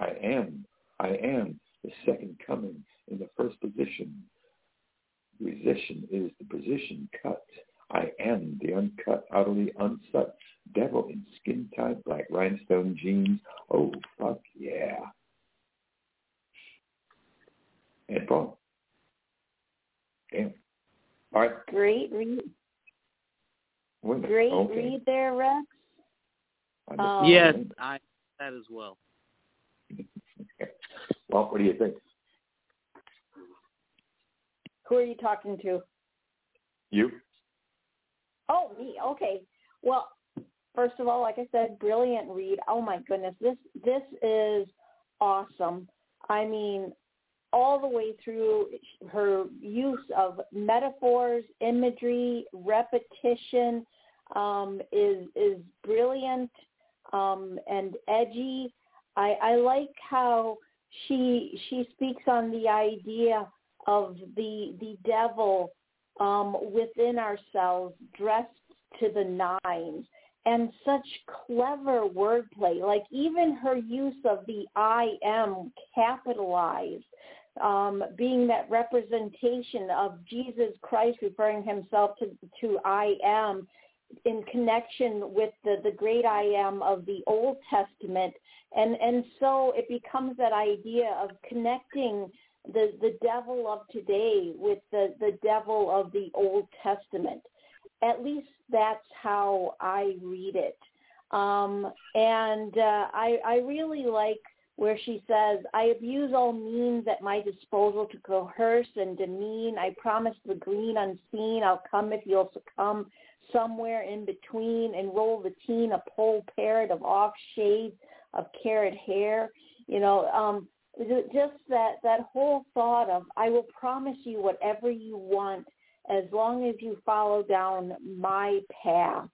the second coming in the first position. Resistion is the position cut. I am the uncut, utterly unsucked devil in skin-tight black rhinestone jeans. Oh, fuck yeah. And boom. Damn. All right. Great read. Great read there, Rex. Yes, I that as well. Well, what do you think? Who are you talking to? You. Oh, me. Okay. Well, first of all, like I said, brilliant read. Oh my goodness, this is awesome. I mean, all the way through, her use of metaphors, imagery, repetition is brilliant and edgy. I like how she speaks on the idea of the devil within ourselves, dressed to the nines, and such clever wordplay. Like even her use of the I am capitalized, being that representation of Jesus Christ referring himself to I am in connection with the great I am of the Old Testament. And so it becomes that idea of connecting the devil of today with the devil of the Old Testament. At least that's how I read it. I really like where she says, I abuse all means at my disposal to coerce and demean. I promise the green unseen. I'll come if you'll succumb somewhere in between. Enroll the teen, a pole parrot of off shades of carrot hair. You know, just that whole thought of, I will promise you whatever you want as long as you follow down my path.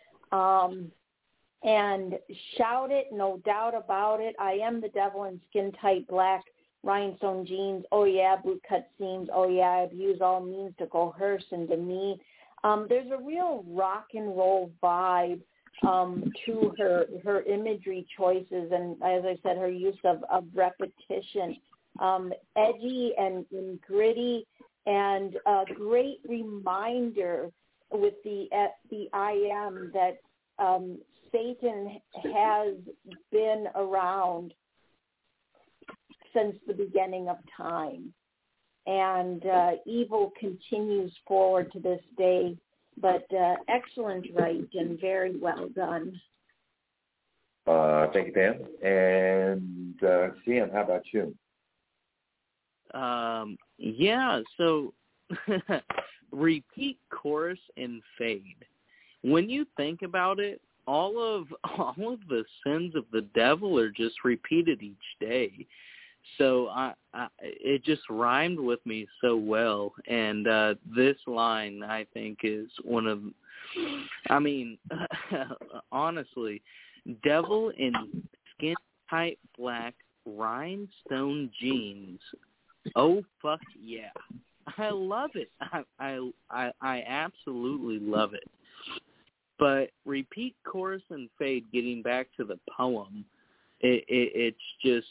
And shout it, no doubt about it. I am the devil in skin-tight black rhinestone jeans. Oh, yeah, boot-cut seams. Oh, yeah, I abuse all means to coerce and demean. There's a real rock and roll vibe to her imagery choices, and as I said, her use of repetition, edgy and gritty, and a great reminder with the I am that Satan has been around since the beginning of time, and evil continues forward to this day. But excellent write and very well done. Thank you, Pam. And Cian, how about you? Yeah, so repeat, chorus, and fade. When you think about it, all of the sins of the devil are just repeated each day. So it just rhymed with me so well, and this line I think is one of, I mean, honestly, devil in skin-tight black rhinestone jeans. Oh fuck yeah! I love it. I absolutely love it. But repeat, chorus, and fade. Getting back to the poem, it's just.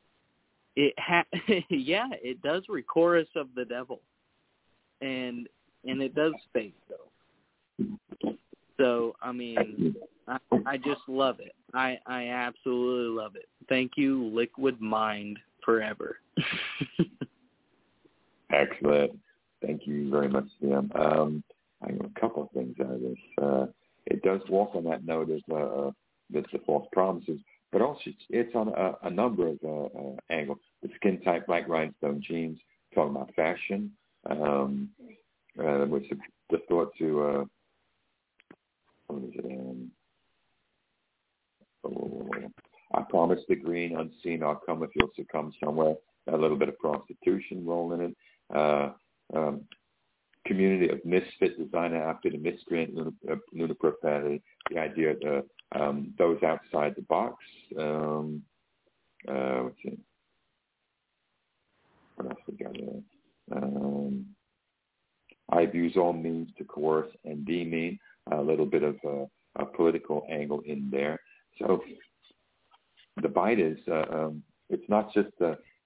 Yeah, it does chorus of the devil, and it does fade though. So I mean, I just love it. I absolutely love it. Thank you, Liquid Mind, forever. Excellent. Thank you very much, Sam. I know a couple of things out of this. It does walk on that note of the false promises. But also, it's on a number of angles. The skin-tight black rhinestone jeans, talking about fashion, which the thought to, what is it? I promise the green, unseen, I'll come if you'll succumb somewhere. A little bit of prostitution rolling in. Community of misfit designer outfit, and miscreant, lunar profanity. The idea of those outside the box. Let's see. What else we got there? I abuse all means to coerce and demean. A little bit of a political angle in there. So the bite is, it's not just,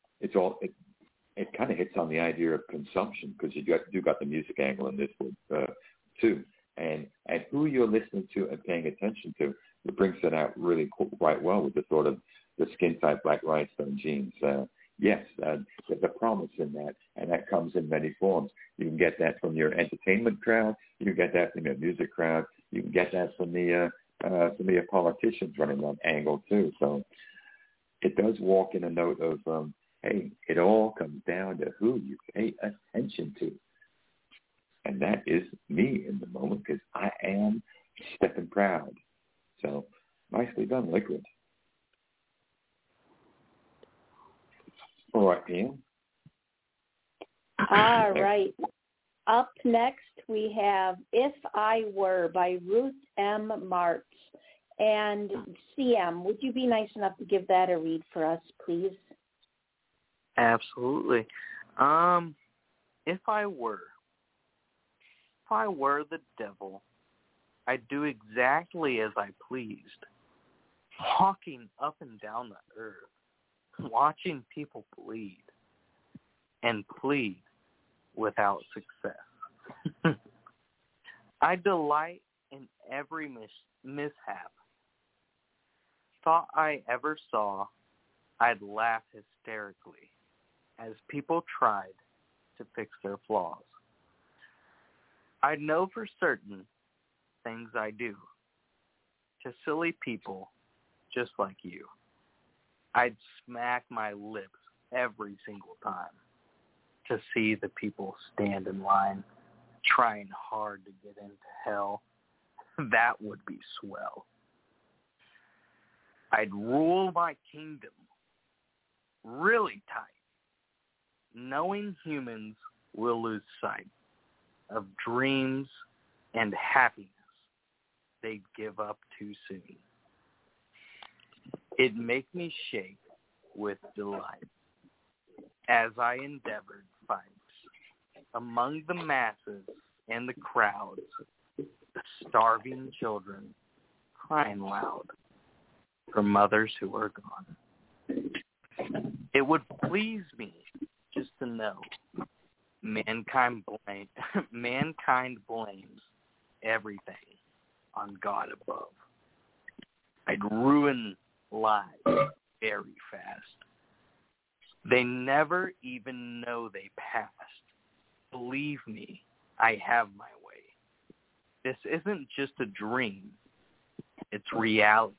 it kind of hits on the idea of consumption, because you got the music angle in this one too. And who you're listening to and paying attention to, it brings it out really quite well with the sort of the skin-tight black rhinestone jeans. Yes, there's a promise in that, and that comes in many forms. You can get that from your entertainment crowd. You can get that from your music crowd. You can get that from the politicians running that angle too. So it does walk in a note of, hey, it all comes down to who you pay attention to. And that is me in the moment, because I am stepping proud. So nicely done, Liquid. All right, Pam. All right. Up next, we have If I Were by Ruth M. Martz. And CM, would you be nice enough to give that a read for us, please? Absolutely. If I were the devil, I'd do exactly as I pleased, walking up and down the earth, watching people bleed, and plead without success. I delight in every mishap. Thought I ever saw, I'd laugh hysterically as people tried to fix their flaws. I know for certain things I do to silly people just like you. I'd smack my lips every single time to see the people stand in line trying hard to get into hell. That would be swell. I'd rule my kingdom, really tight, knowing humans will lose sight of dreams and happiness they'd give up too soon. It make me shake with delight as I endeavored fights among the masses and the crowds, the starving children crying loud for mothers who are gone. It would please me just to know mankind blames everything on God above. I'd ruin lives very fast. They never even know they passed. Believe me, I have my way. This isn't just a dream. It's reality.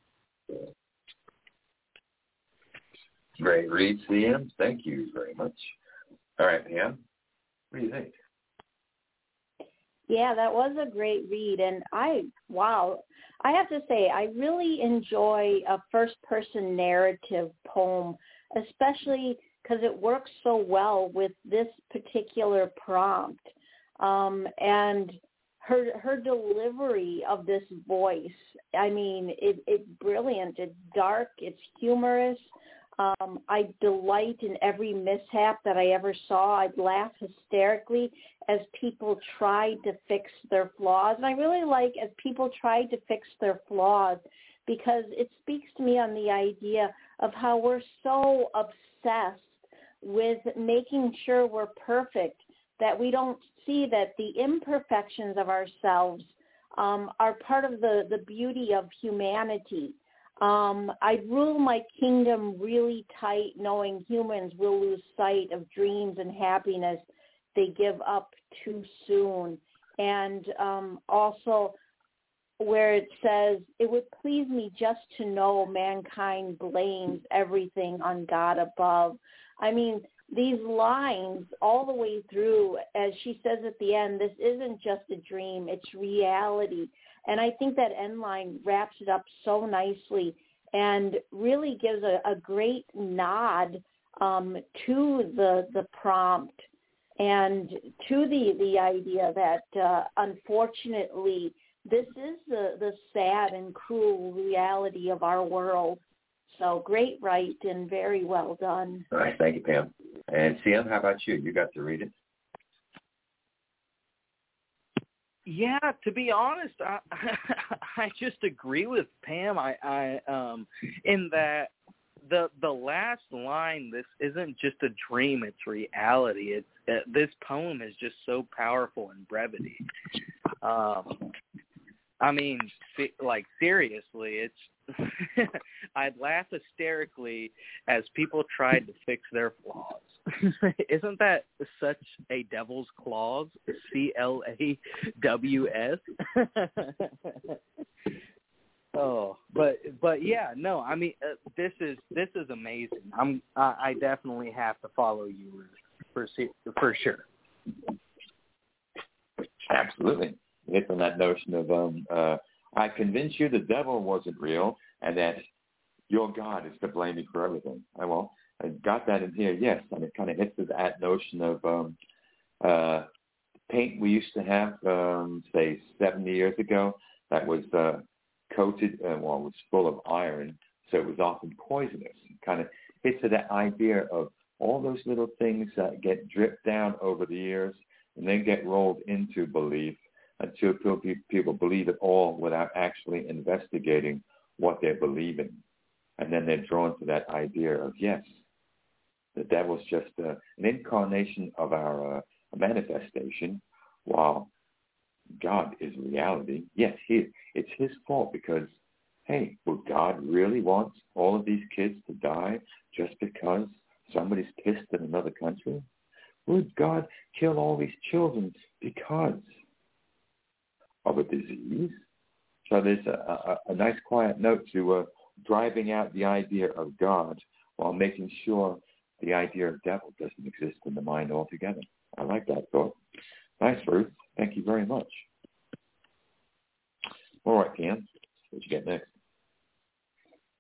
Great read, CM. Thank you very much. All right, Pam, what do you think? Yeah, that was a great read. And I have to say, I really enjoy a first-person narrative poem, especially because it works so well with this particular prompt. And her delivery of this voice, I mean, it's brilliant. It's dark. It's humorous. I delight in every mishap that I ever saw. I'd laugh hysterically as people tried to fix their flaws. And I really like as people tried to fix their flaws because it speaks to me on the idea of how we're so obsessed with making sure we're perfect that we don't see that the imperfections of ourselves are part of the beauty of humanity. I rule my kingdom really tight, knowing humans will lose sight of dreams and happiness they give up too soon. And also where it says, it would please me just to know mankind blames everything on God above. I mean, these lines all the way through, as she says at the end, this isn't just a dream, it's reality. And I think that end line wraps it up so nicely and really gives a great nod to the prompt and to the idea that unfortunately this is the sad and cruel reality of our world. So great write and very well done. All right, thank you, Pam. And CM, how about you? You got to read it. Yeah, to be honest, I just agree with Pam. I in that the last line, this isn't just a dream; it's reality. This poem is just so powerful in brevity. I mean, like seriously, it's. I'd laugh hysterically as people tried to fix their flaws. Isn't that such a devil's clause? CLAWS. Oh, but yeah, no. I mean, this is amazing. I definitely have to follow you for sure. Absolutely. Hit on that notion of I convinced you the devil wasn't real and that your God is to blame for everything. I got that in here, yes. And it kind of hits that notion of paint we used to have, say, 70 years ago that was coated, was full of iron, so it was often poisonous. It kind of hits to that idea of all those little things that get dripped down over the years and then get rolled into belief until people believe it all without actually investigating what they're believing. And then they're drawn to that idea of, yes, the devil's just an incarnation of our manifestation, while God is reality. Yes, it's his fault because, hey, would God really want all of these kids to die just because somebody's pissed in another country? Would God kill all these children because of a disease? So there's a nice quiet note to driving out the idea of God while making sure the idea of devil doesn't exist in the mind altogether. I like that thought. Nice, Ruth. Thank you very much. All right, Pam, what you get next?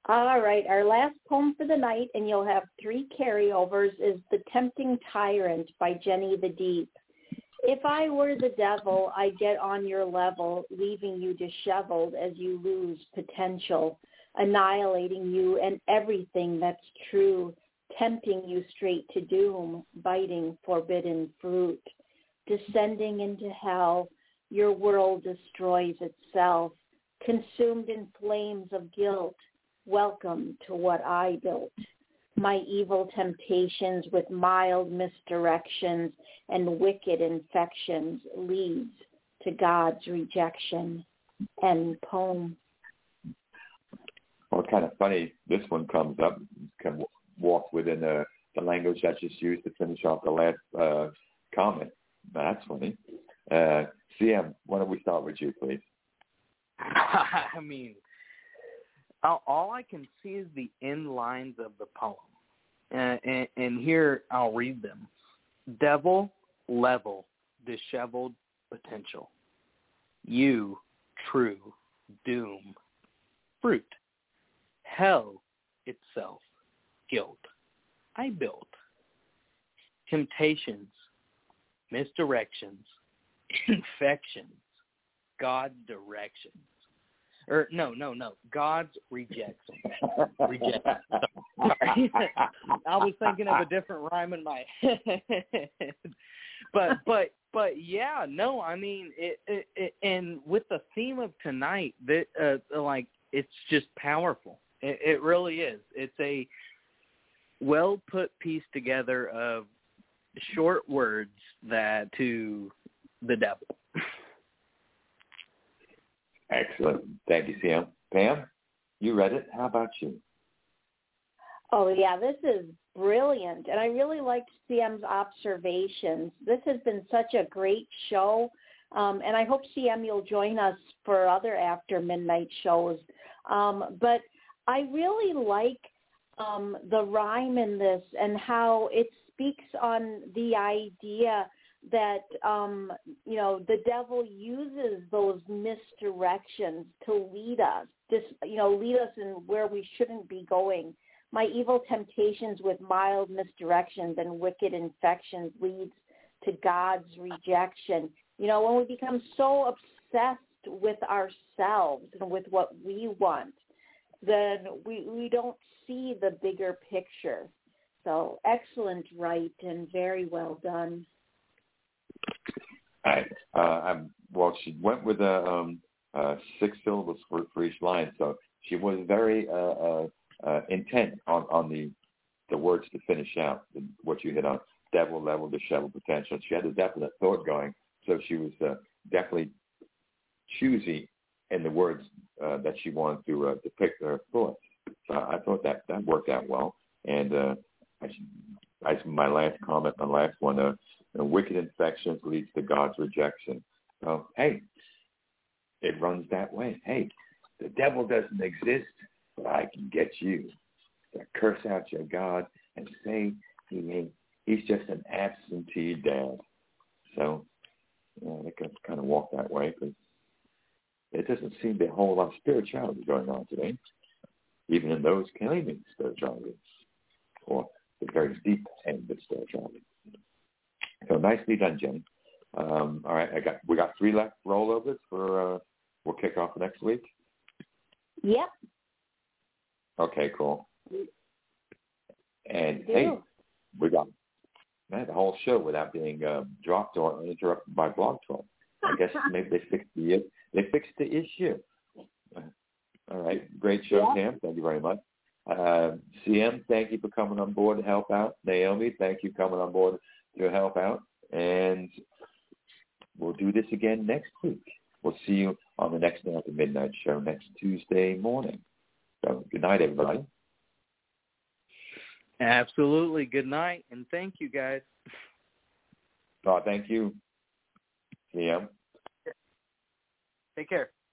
All right, our last poem for the night, and you'll have 3 carryovers, is The Tempting Tyrant by Jenny the Deep. If I were the devil, I'd get on your level, leaving you disheveled as you lose potential, annihilating you and everything that's true, tempting you straight to doom, biting forbidden fruit. Descending into hell, your world destroys itself, consumed in flames of guilt. Welcome to what I built. My evil temptations with mild misdirections and wicked infections leads to God's rejection. End poem. Well, kind of funny, this one comes up, can walk within the language that's just used to finish off the last comment. That's funny. CM, why don't we start with you, please? I mean, all I can see is the end lines of the poem. And here I'll read them. Devil, level, disheveled potential. You, true, doom, fruit. Hell itself, guilt. I built. Temptations, misdirections, infections, God's directions. No. God's rejection. Rejection. Sorry. I was thinking of a different rhyme in my head. But yeah, no, I mean, it and with the theme of tonight, like, it's just powerful. It really is. It's a well put piece together of short words that to the devil. Excellent. Thank you, Sam. Pam, you read it. How about you? Oh, yeah, this is brilliant. And I really liked CM's observations. This has been such a great show. And I hope, CM, you'll join us for other after midnight shows. But I really like the rhyme in this and how it speaks on the idea that, the devil uses those misdirections to lead us, lead us in where we shouldn't be going. My evil temptations with mild misdirections and wicked infections leads to God's rejection. When we become so obsessed with ourselves and with what we want, then we don't see the bigger picture. So excellent write and very well done. Well, she went with 6 syllables for each line, so she was very intent on the words to finish out what you hit on: devil, level, disheveled potential. She had a definite thought going, so she was definitely choosy in the words that she wanted to depict her thoughts. So I thought that worked out well. And my last comment on the last one, wicked infections leads to God's rejection. So, hey, it runs that way. Hey, the devil doesn't exist, but I can get you to curse out your God and say he's just an absentee dad. So, I can kind of walk that way because it doesn't seem to be a whole lot of spirituality going on today, even in those claiming spirituality, or the very deep end of spirituality. So nicely done, Jenny. All right, we got 3 left rollovers for we'll kick off next week. Yep. Okay, cool. And hey, we got the whole show without being dropped or interrupted by Blog Talk. I guess maybe they fixed the issue. All right, great show, Sam. Thank you very much. CM, thank you for coming on board to help out. Naomi, thank you for coming on board to help out. And we'll do this again next week. We'll see you on the next After Midnight show next Tuesday morning. So good night, everybody. Absolutely. Good night, and thank you, guys. Oh, thank you, CM. Take care.